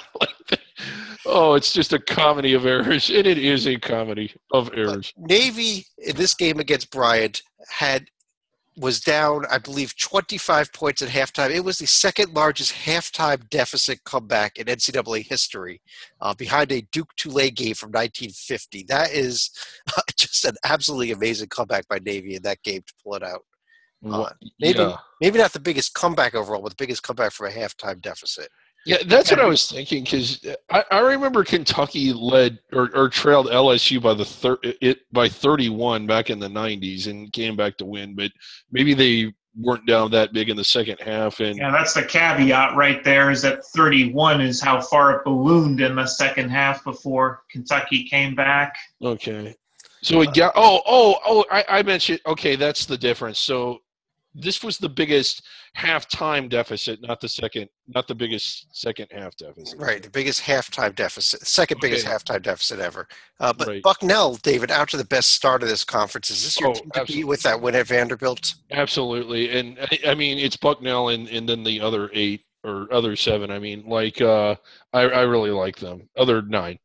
It's just a comedy of errors, and it is a comedy of errors. Navy, in this game against Bryant, was down, I believe, 25 points at halftime. It was the second largest halftime deficit comeback in NCAA history, behind a Duke-Tulane game from 1950. That is just an absolutely amazing comeback by Navy in that game to pull it out. Maybe not the biggest comeback overall, but the biggest comeback from a halftime deficit. Yeah, that's what I was thinking, because I remember Kentucky led or trailed LSU by 31 back in the 90s and came back to win, but maybe they weren't down that big in the second half. And yeah, that's the caveat right there, is that 31 is how far it ballooned in the second half before Kentucky came back. Okay. So it got I mentioned, okay, that's the difference. So this was the biggest halftime deficit, not the biggest second half deficit. Right, the biggest halftime deficit, second biggest halftime deficit ever. But Bucknell, David, out to the best start of this conference. Is this your team to beat with that win at Vanderbilt? Absolutely, and I mean it's Bucknell and then the other 8 or other 7. I mean, I really like them. Other nine.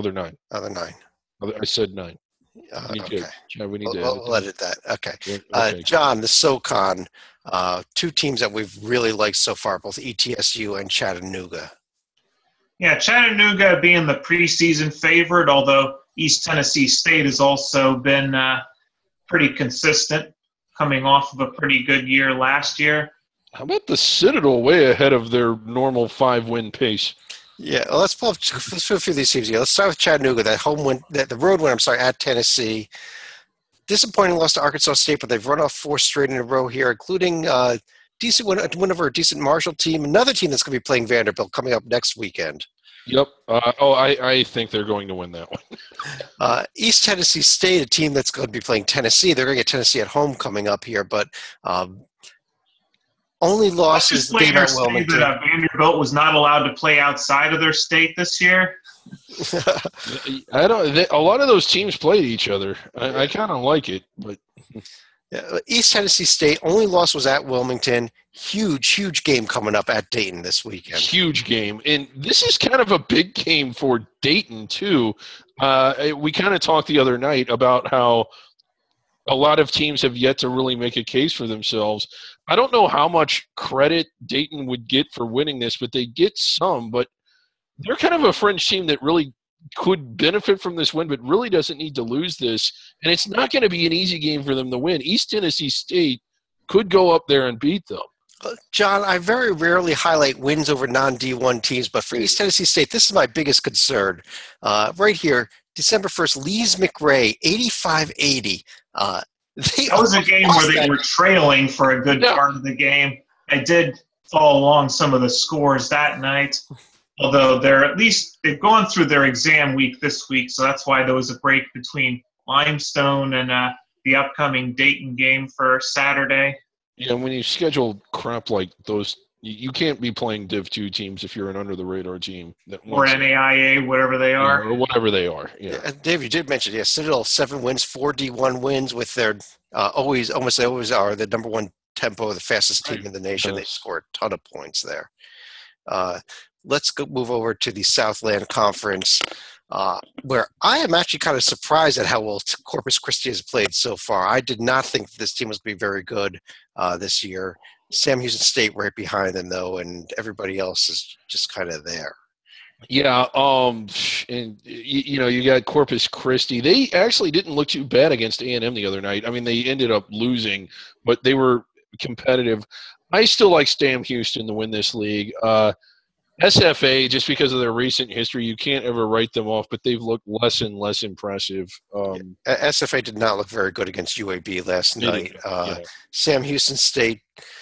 I said 9. Okay. We need to we'll edit that. Okay. John, the SoCon, 2 teams that we've really liked so far, both ETSU and Chattanooga. Yeah, Chattanooga being the preseason favorite, although East Tennessee State has also been pretty consistent, coming off of a pretty good year last year. How about the Citadel way ahead of their normal 5-win pace? Yeah, well, let's go through these teams here. Let's start with Chattanooga. The road win, at Tennessee. Disappointing loss to Arkansas State, but they've run off 4 straight in a row here, including decent win over a decent Marshall team. Another team that's going to be playing Vanderbilt coming up next weekend. Yep. I think they're going to win that one. East Tennessee State, a team that's going to be playing Tennessee. They're going to get Tennessee at home coming up here, but only loss is the game at Wilmington. That Vanderbilt was not allowed to play outside of their state this year. A lot of those teams played each other. I kind of like it, but East Tennessee State only loss was at Wilmington. Huge game coming up at Dayton this weekend. Huge game, and this is kind of a big game for Dayton too. We kind of talked the other night about how a lot of teams have yet to really make a case for themselves. I don't know how much credit Dayton would get for winning this, but they get some. But they're kind of a fringe team that really could benefit from this win, but really doesn't need to lose this. And it's not going to be an easy game for them to win. East Tennessee State could go up there and beat them. John, I very rarely highlight wins over non-D1 teams, but for East Tennessee State, this is my biggest concern. Right here, December 1st, Lees McRae, 85-80. That was a game where they were trailing for a good part of the game. I did follow along some of the scores that night, although they've gone through their exam week this week, so that's why there was a break between Limestone and the upcoming Dayton game for Saturday. Yeah, when you schedule crap like those, you can't be playing Div 2 teams if you're an under-the-radar team. Or NAIA, whatever they are. Or whatever they are, yeah. Dave, you did mention, Citadel, 7 wins, 4 D1 wins with their always are the number one tempo, the fastest team in the nation. They score a ton of points there. Let's move over to the Southland Conference, where I am actually kind of surprised at how well Corpus Christi has played so far. I did not think that this team was going to be very good this year. Sam Houston State right behind them, though, and everybody else is just kind of there. Yeah, and you got Corpus Christi. They actually didn't look too bad against A&M the other night. I mean, they ended up losing, but they were competitive. I still like Sam Houston to win this league. SFA, just because of their recent history, you can't ever write them off, but they've looked less and less impressive. SFA did not look very good against UAB last night. Sam Houston State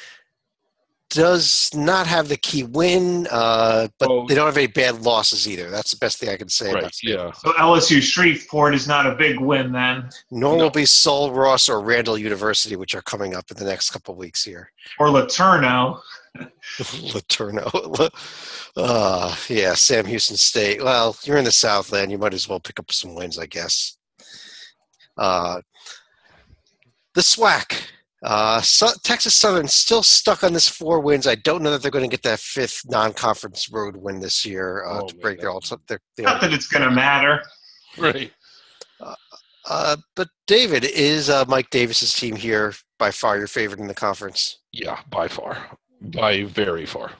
does not have the key win, but they don't have any bad losses either. That's the best thing I can say about State. Yeah. So LSU Shreveport is not a big win then? Nor will be Sul Ross or Randall University, which are coming up in the next couple of weeks here. Or LeTourneau. LeTourneau. Sam Houston State. Well, you're in the Southland. You might as well pick up some wins, I guess. The SWAC. Texas Southern still stuck on this 4 wins. I don't know that they're going to get that 5th non-conference road win this year to break their not that it's going to matter. Right. But David, is Mike Davis's team here by far your favorite in the conference? Yeah, by far. By very far.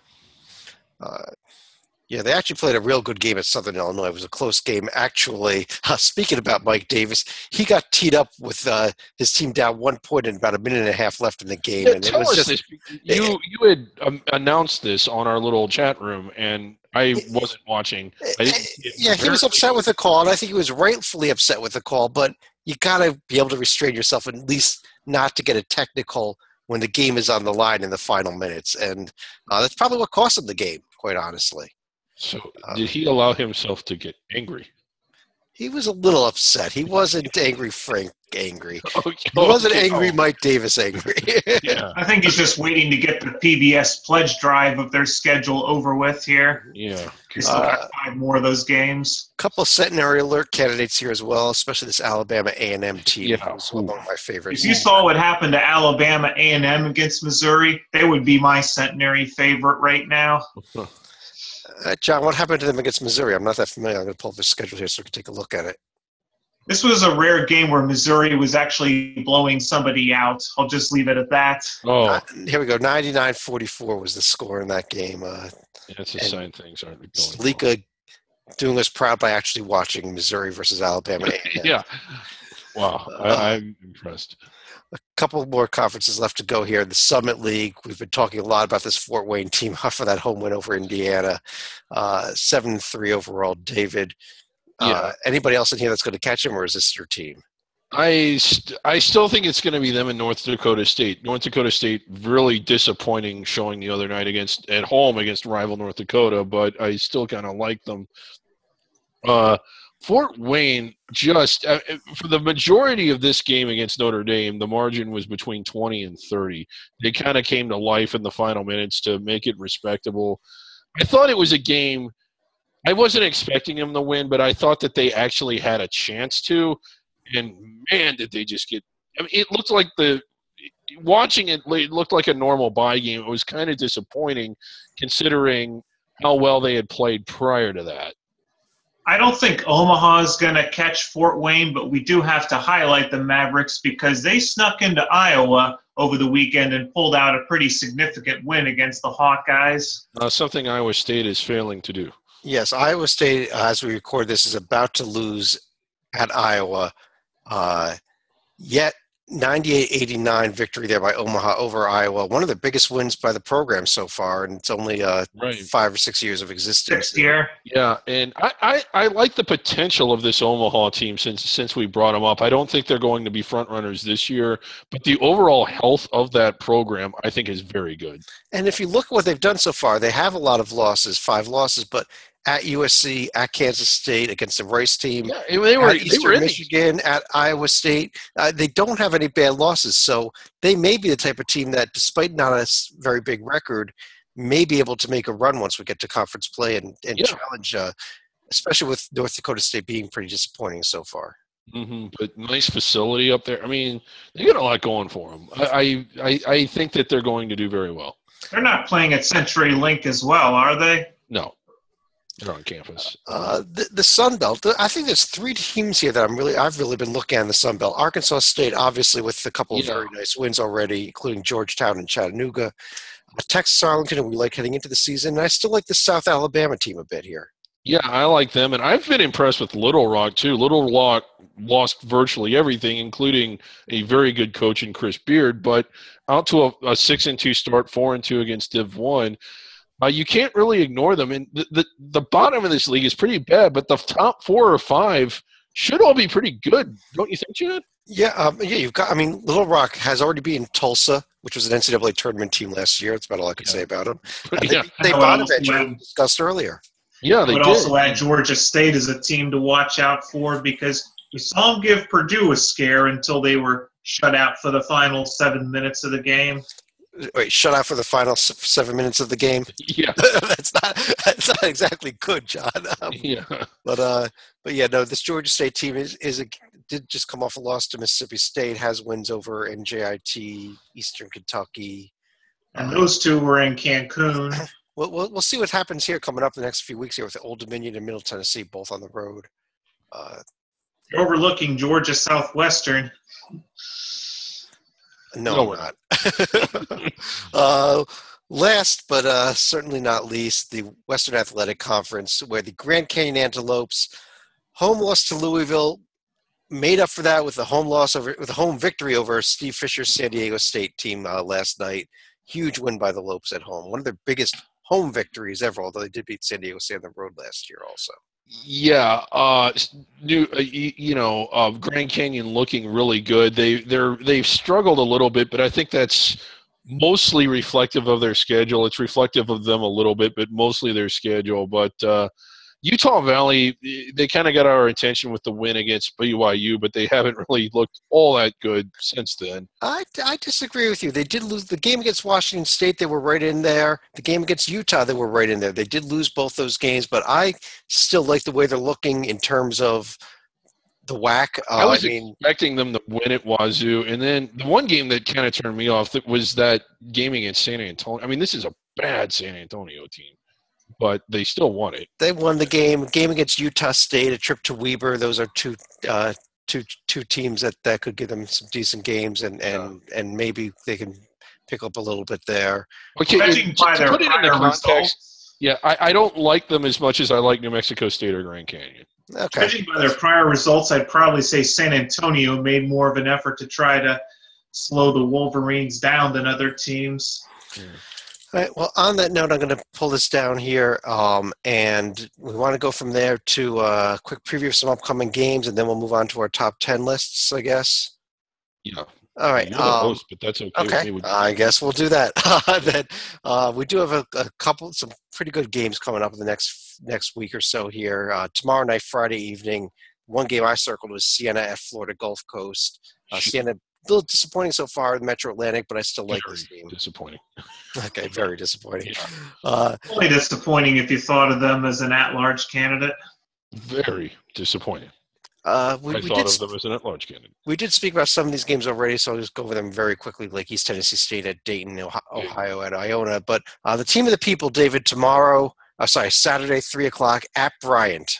They actually played a real good game at Southern Illinois. It was a close game. Actually, speaking about Mike Davis, he got teed up with his team down 1 point and about a minute and a half left in the game. Yeah, and it was just this. You had announced this on our little chat room, and I wasn't watching. He was upset with the call, and I think he was rightfully upset with the call, but you got to be able to restrain yourself and at least not to get a technical when the game is on the line in the final minutes. And that's probably what cost him the game, quite honestly. So did he allow himself to get angry? He was a little upset. He wasn't angry Frank angry. He wasn't angry Mike Davis angry. Yeah. I think he's just waiting to get the PBS pledge drive of their schedule over with here. Yeah. They still got 5 more of those games. A couple of centenary alert candidates here as well, especially this Alabama A&M team. Yeah. Was one of my favorites. If you saw what happened to Alabama A&M against Missouri, they would be my centenary favorite right now. John, what happened to them against Missouri? I'm not that familiar. I'm going to pull up their schedule here so we can take a look at it. This was a rare game where Missouri was actually blowing somebody out. I'll just leave it at that. Here we go. 99-44 was the score in that game. That's a sign things aren't going Lika doing us proud by actually watching Missouri versus Alabama. Yeah. Wow. I'm impressed. A couple more conferences left to go here. The Summit League, we've been talking a lot about this Fort Wayne team for that home win over Indiana. 7-3 overall, David. Anybody else in here that's going to catch him, or is this your team? I still think it's going to be them in North Dakota State. North Dakota State really disappointing showing the other night at home against rival North Dakota, but I still kind of like them. Fort Wayne just for the majority of this game against Notre Dame, the margin was between 20 and 30. They kind of came to life in the final minutes to make it respectable. I thought it was a game. I wasn't expecting them to win, but I thought that they actually had a chance to. And man, did they just get? I mean, it looked like watching it looked like a normal bye game. It was kind of disappointing considering how well they had played prior to that. I don't think Omaha is going to catch Fort Wayne, but we do have to highlight the Mavericks because they snuck into Iowa over the weekend and pulled out a pretty significant win against the Hawkeyes. Something Iowa State is failing to do. Yes, Iowa State, as we record this, is about to lose at Iowa. Yet 98-89 victory there by Omaha over Iowa. One of the biggest wins by the program so far, and it's only Right. 5 or 6 years of existence. Sixth year. Yeah, and I like the potential of this Omaha team since we brought them up. I don't think they're going to be front runners this year, but the overall health of that program, I think, is very good. And if you look at what they've done so far, they have a lot of losses, 5 losses, but at USC, at Kansas State, against the Rice team, Yeah, they were at Eastern Michigan, at Iowa State, they don't have any bad losses. So they may be the type of team that, despite not a very big record, may be able to make a run once we get to conference play and challenge, especially with North Dakota State being pretty disappointing so far. Mm-hmm. But nice facility up there. I mean, they got a lot going for them. I think that they're going to do very well. They're not playing at Century Link as well, are they? No, they're on campus. The Sun Belt. I think there's 3 teams here that I've really been looking at in the Sun Belt. Arkansas State, obviously, with a couple of very nice wins already, including Georgetown and Chattanooga. Texas Arlington, we like heading into the season. And I still like the South Alabama team a bit here. Yeah, I like them, and I've been impressed with Little Rock too. Little Rock lost virtually everything, including a very good coach in Chris Beard, but out to a 6-2 start, 4-2 against Div 1. You can't really ignore them, and the bottom of this league is pretty bad, but the top 4 or 5 should all be pretty good, don't you think, Chad? Yeah, you've got. I mean, Little Rock has already beaten Tulsa, which was an NCAA tournament team last year. That's about all I can say about them. They Bonaventure, we discussed earlier. Yeah, they would did. Also add Georgia State as a team to watch out for because we saw them give Purdue a scare until they were shut out for the final 7 minutes of the game. Wait, shut out for the final 7 minutes of the game? Yeah, that's not exactly good, John. Yeah, but yeah, no, this Georgia State team did just come off a loss to Mississippi State, has wins over NJIT, Eastern Kentucky, and those 2 were in Cancun. We'll see what happens here coming up the next few weeks here with Old Dominion and Middle Tennessee, both on the road. You're overlooking Georgia Southwestern. No, we're not. Last but certainly not least, the Western Athletic Conference, where the Grand Canyon Antelopes home loss to Louisville made up for that with a home victory over Steve Fisher's San Diego State team last night. Huge win by the Lopes at home. One of their biggest home victories ever, although they did beat San Diego State on the road last year also. Yeah, Grand Canyon looking really good. They've struggled a little bit, but I think that's mostly reflective of their schedule. It's reflective of them a little bit, but mostly their schedule. But Utah Valley, they kind of got our attention with the win against BYU, but they haven't really looked all that good since then. I disagree with you. They did lose the game against Washington State. They were right in there. The game against Utah, they were right in there. They did lose both those games, but I still like the way they're looking in terms of the WAC. I was expecting them to win at Wazoo, and then the one game that kind of turned me off was that game against San Antonio. I mean, this is a bad San Antonio team, but they still won it. They won the game against Utah State, a trip to Weber. Those are two teams that could give them some decent games, and maybe they can pick up a little bit there. Okay, to put it into context, yeah, I don't like them as much as I like New Mexico State or Grand Canyon. Okay. Judging by their prior results, I'd probably say San Antonio made more of an effort to try to slow the Wolverines down than other teams. All right. Well, on that note, I'm going to pull this down here, and we want to go from there to a quick preview of some upcoming games, and then we'll move on to our top 10 lists, I guess. Yeah. All right. You're the host, but that's okay. Okay. I guess we'll do that. We do have some pretty good games coming up in the next week or so here. Tomorrow night, Friday evening, one game I circled was Siena at Florida Gulf Coast. Siena, a little disappointing so far in Metro Atlantic, but I still like this game. Disappointing. Okay, very disappointing. Only disappointing if you thought of them as an at-large candidate. Very disappointing. I thought of them as an at-large candidate. We did speak about some of these games already, so I'll just go over them very quickly, like East Tennessee State at Dayton, Ohio at Iona. But the team of the people, David, Saturday, 3 o'clock at Bryant.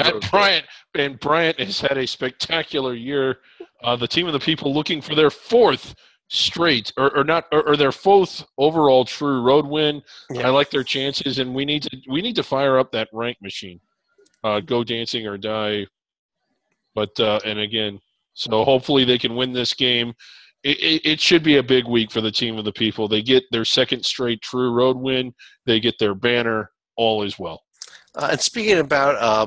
And Bryant has had a spectacular year. The team of the people looking for their 4th straight, or their 4th overall true road win. Yeah. I like their chances, and we need to fire up that rank machine. Go dancing or die. But and again, So hopefully they can win this game. It should be a big week for the team of the people. They get their second straight true road win. They get their banner. All is well. And speaking about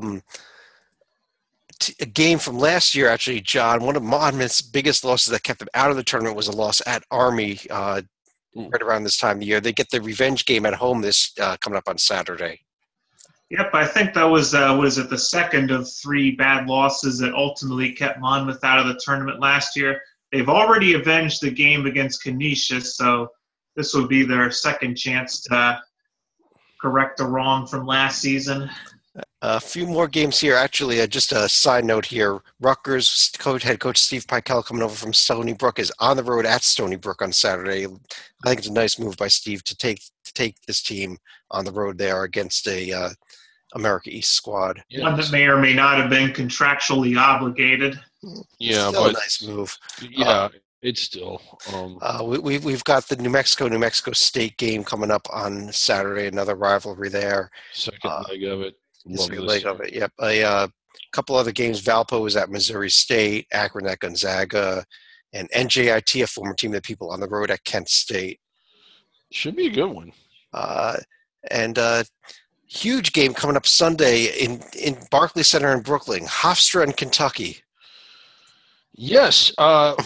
a game from last year, actually, John, one of Monmouth's biggest losses that kept them out of the tournament was a loss at Army right around this time of the year. They get the revenge game at home this coming up on Saturday. Yep, I think that was the second of 3 bad losses that ultimately kept Monmouth out of the tournament last year. They've already avenged the game against Canisius, so this would be their second chance to correct the wrong from last season. A few more games here. Actually, just a side note here. Rutgers head coach Steve Pikel coming over from Stony Brook is on the road at Stony Brook on Saturday. I think it's a nice move by Steve to take this team on the road there against a America East squad. One that may or may not have been contractually obligated. Yeah, still but a nice move. Yeah, it's still. We've got the New Mexico State game coming up on Saturday. Another rivalry there. Second leg of it. Second leg of it. Yep. A couple other games. Valpo is at Missouri State. Akron at Gonzaga, and NJIT, a former team of the people, on the road at Kent State. Should be a good one. And huge game coming up Sunday in Barclays Center in Brooklyn. Hofstra and Kentucky. Yes. Well,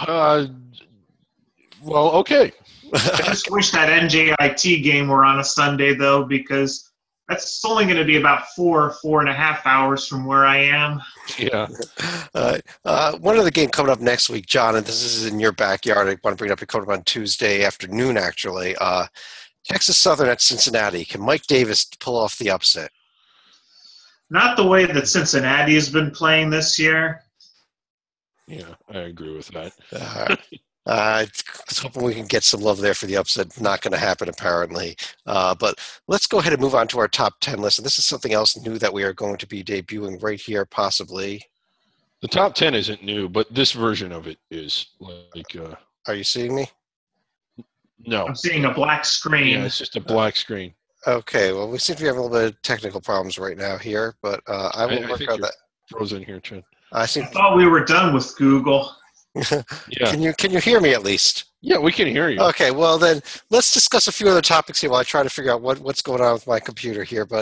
okay. I just wish that NJIT game were on a Sunday, though, because that's only going to be about 4.5 hours from where I am. Yeah. One other game coming up next week, John, and this is in your backyard. I want to bring it up. It coming up on Tuesday afternoon, actually. Texas Southern at Cincinnati. Can Mike Davis pull off the upset? Not the way that Cincinnati has been playing this year. Yeah, I agree with that. I was hoping we can get some love there for the upset. Not going to happen, apparently. But let's go ahead and move on to our top 10 list. And this is something else new that we are going to be debuting right here, possibly. The top 10 isn't new, but this version of it is. Are you seeing me? No. I'm seeing a black screen. Yeah, it's just a black screen. Okay, well, we seem to be having a little bit of technical problems right now here, but I will work on that. Frozen here, Chad. I thought we were done with Google. Yeah. Can you hear me at least? Yeah, we can hear you. Okay, well then let's discuss a few other topics here while I try to figure out what's going on with my computer here. But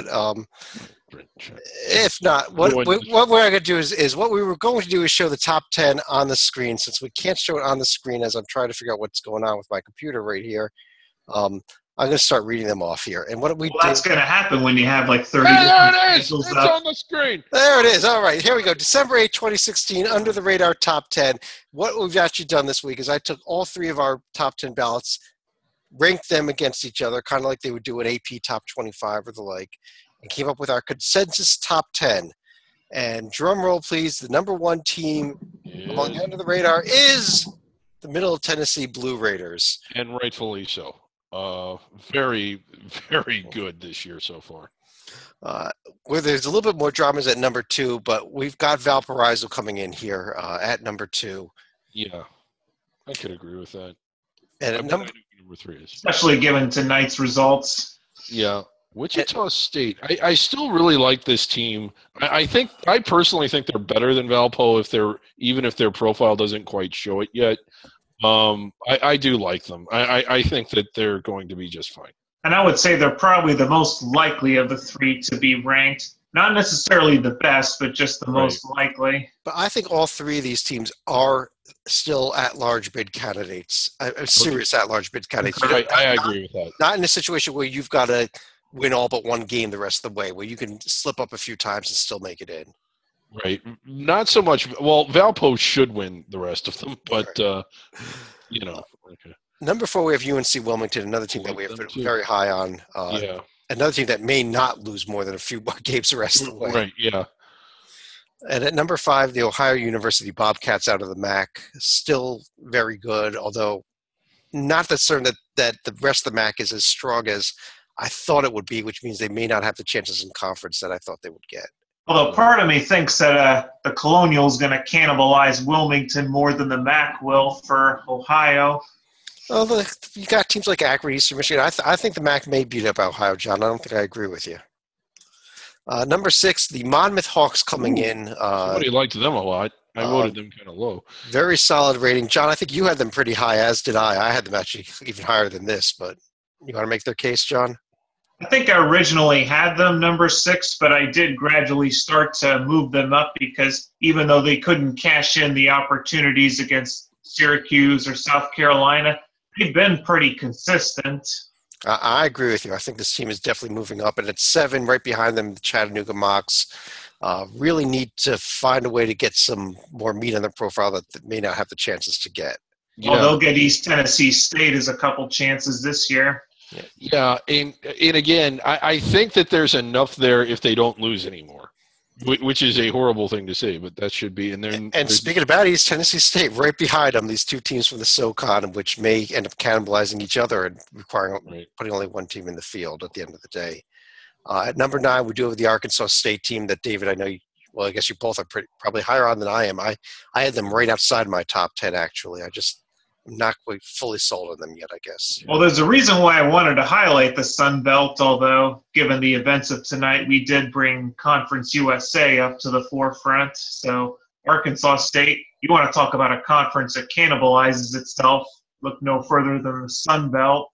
if not, what we're going to do is what we were going to do is show the top 10 on the screen. Since we can't show it on the screen as I'm trying to figure out what's going on with my computer right here, I'm going to start reading them off here. And what that's going to happen when you have like 30. There it is. It's on the screen. There it is. All right, here we go. December 8, 2016, Under the Radar Top 10. What we've actually done this week is I took all 3 of our top 10 ballots, ranked them against each other, kind of like they would do an AP Top 25 or the like, and came up with our consensus top 10. And drum roll, please, the number 1 team among Under the Radar is the Middle Tennessee Blue Raiders. And rightfully so. Very, very good this year so far. Where there's a little bit more dramas at number 2, but we've got Valparaiso coming in here at number 2. Yeah, I could agree with that. And at number 3 is. Especially given tonight's results. Yeah. Wichita State. I still really like this team. I personally think they're better than Valpo even if their profile doesn't quite show it yet. I do like them. I think that they're going to be just fine. And I would say they're probably the most likely of the 3 to be ranked. Not necessarily the best, but just the most likely. But I think all 3 of these teams are still at-large bid candidates. Serious at-large bid candidates. I agree with that. Not in a situation where you've got to win all but one game the rest of the way, where you can slip up a few times and still make it in. Right. Not so much. Well, Valpo should win the rest of them, but, Okay. Number 4, we have UNC Wilmington, another team that we have been very high on. Another team that may not lose more than a few more games the rest of the way. Right, yeah. And at number 5, the Ohio University Bobcats out of the MAC, still very good, although not that certain that the rest of the MAC is as strong as I thought it would be, which means they may not have the chances in conference that I thought they would get. Although part of me thinks that the Colonial is going to cannibalize Wilmington more than the MAC will for Ohio. Well, you got teams like Akron, Eastern Michigan. I think the MAC may beat up Ohio, John. I don't think I agree with you. Number 6, the Monmouth Hawks coming in. Somebody liked them a lot. I voted them kind of low. Very solid rating. John, I think you had them pretty high, as did I. I had them actually even higher than this, but you want to make their case, John? I think I originally had them number 6, but I did gradually start to move them up because even though they couldn't cash in the opportunities against Syracuse or South Carolina, they've been pretty consistent. I agree with you. I think this team is definitely moving up, and at 7, right behind them, the Chattanooga Mocs really need to find a way to get some more meat on their profile that they may not have the chances to get. Well, they'll get East Tennessee State as a couple chances this year. Yeah, and again, I think that there's enough there if they don't lose anymore, which is a horrible thing to say, but that should be. And speaking about East Tennessee State, right behind them, these two teams from the SoCon, which may end up cannibalizing each other and putting only one team in the field at the end of the day. At number 9, we do have the Arkansas State team that, David, I know I guess you both are probably higher on than I am. I had them right outside my top 10, actually. I'm not quite fully sold on them yet, I guess. Well, there's a reason why I wanted to highlight the Sun Belt, although given the events of tonight, we did bring Conference USA up to the forefront. So Arkansas State, you want to talk about a conference that cannibalizes itself, look no further than the Sun Belt.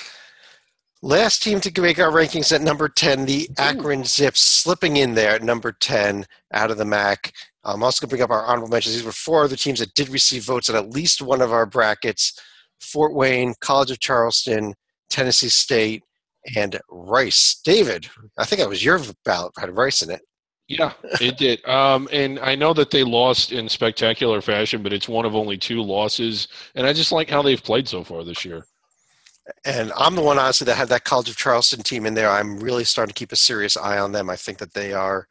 Last team to make our rankings at number 10, the Akron Zips, slipping in there at number 10 out of the MAC. I'm also going to bring up our honorable mentions. These were 4 other teams that did receive votes in at least one of our brackets: Fort Wayne, College of Charleston, Tennessee State, and Rice. David, I think that was your ballot, had Rice in it. Yeah, it did. And I know that they lost in spectacular fashion, but it's one of only 2 losses. And I just like how they've played so far this year. And I'm the one, honestly, that had that College of Charleston team in there. I'm really starting to keep a serious eye on them. I think that they are,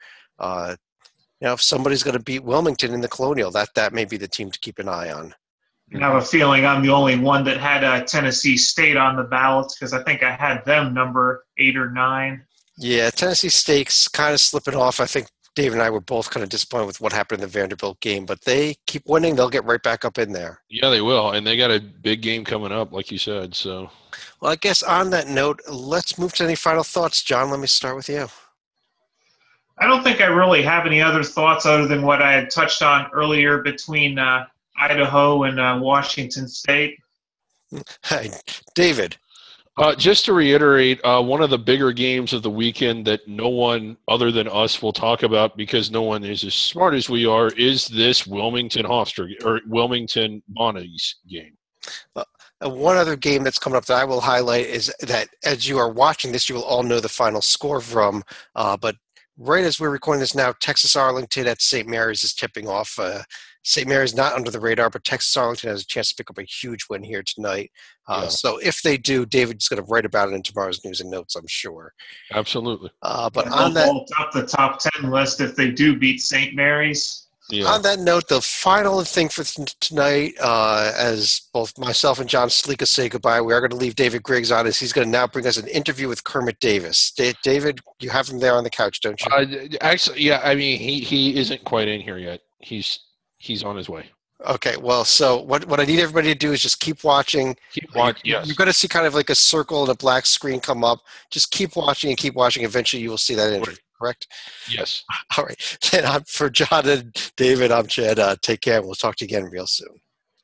if somebody's going to beat Wilmington in the Colonial, that may be the team to keep an eye on. I have a feeling I'm the only one that had Tennessee State on the ballot because I think I had them number 8 or 9. Yeah, Tennessee State's kind of slipping off. I think Dave and I were both kind of disappointed with what happened in the Vanderbilt game, but they keep winning. They'll get right back up in there. Yeah, they will, and they got a big game coming up, like you said. So, well, I guess on that note, let's move to any final thoughts. John, let me start with you. I don't think I really have any other thoughts other than what I had touched on earlier between Idaho and Washington State. Hey, David. Just to reiterate, one of the bigger games of the weekend that no one other than us will talk about because no one is as smart as we are is this Wilmington Hofstra or Wilmington Bonnies game. One other game that's coming up that I will highlight is that as you are watching this, you will all know the final score from. But right as we're recording this now, Texas Arlington at St. Mary's is tipping off. St. Mary's not under the radar, but Texas Arlington has a chance to pick up a huge win here tonight. So if they do, David's going to write about it in tomorrow's news and notes, I'm sure. Absolutely. But on that, up the top 10 list if they do beat St. Mary's. Yeah. On that note, the final thing for tonight, as both myself and John Sleeka say goodbye, we are going to leave David Griggs on as he's going to now bring us an interview with Kermit Davis. David, you have him there on the couch, don't you? Actually, yeah. I mean, he isn't quite in here yet. He's on his way. Okay, well, so what I need everybody to do is just keep watching. Yes. You're going to see kind of like a circle and a black screen come up. Just keep watching and keep watching. Eventually, you will see that interview, correct? Yes. All right. Then for John and David, I'm Chad. Take care. We'll talk to you again real soon.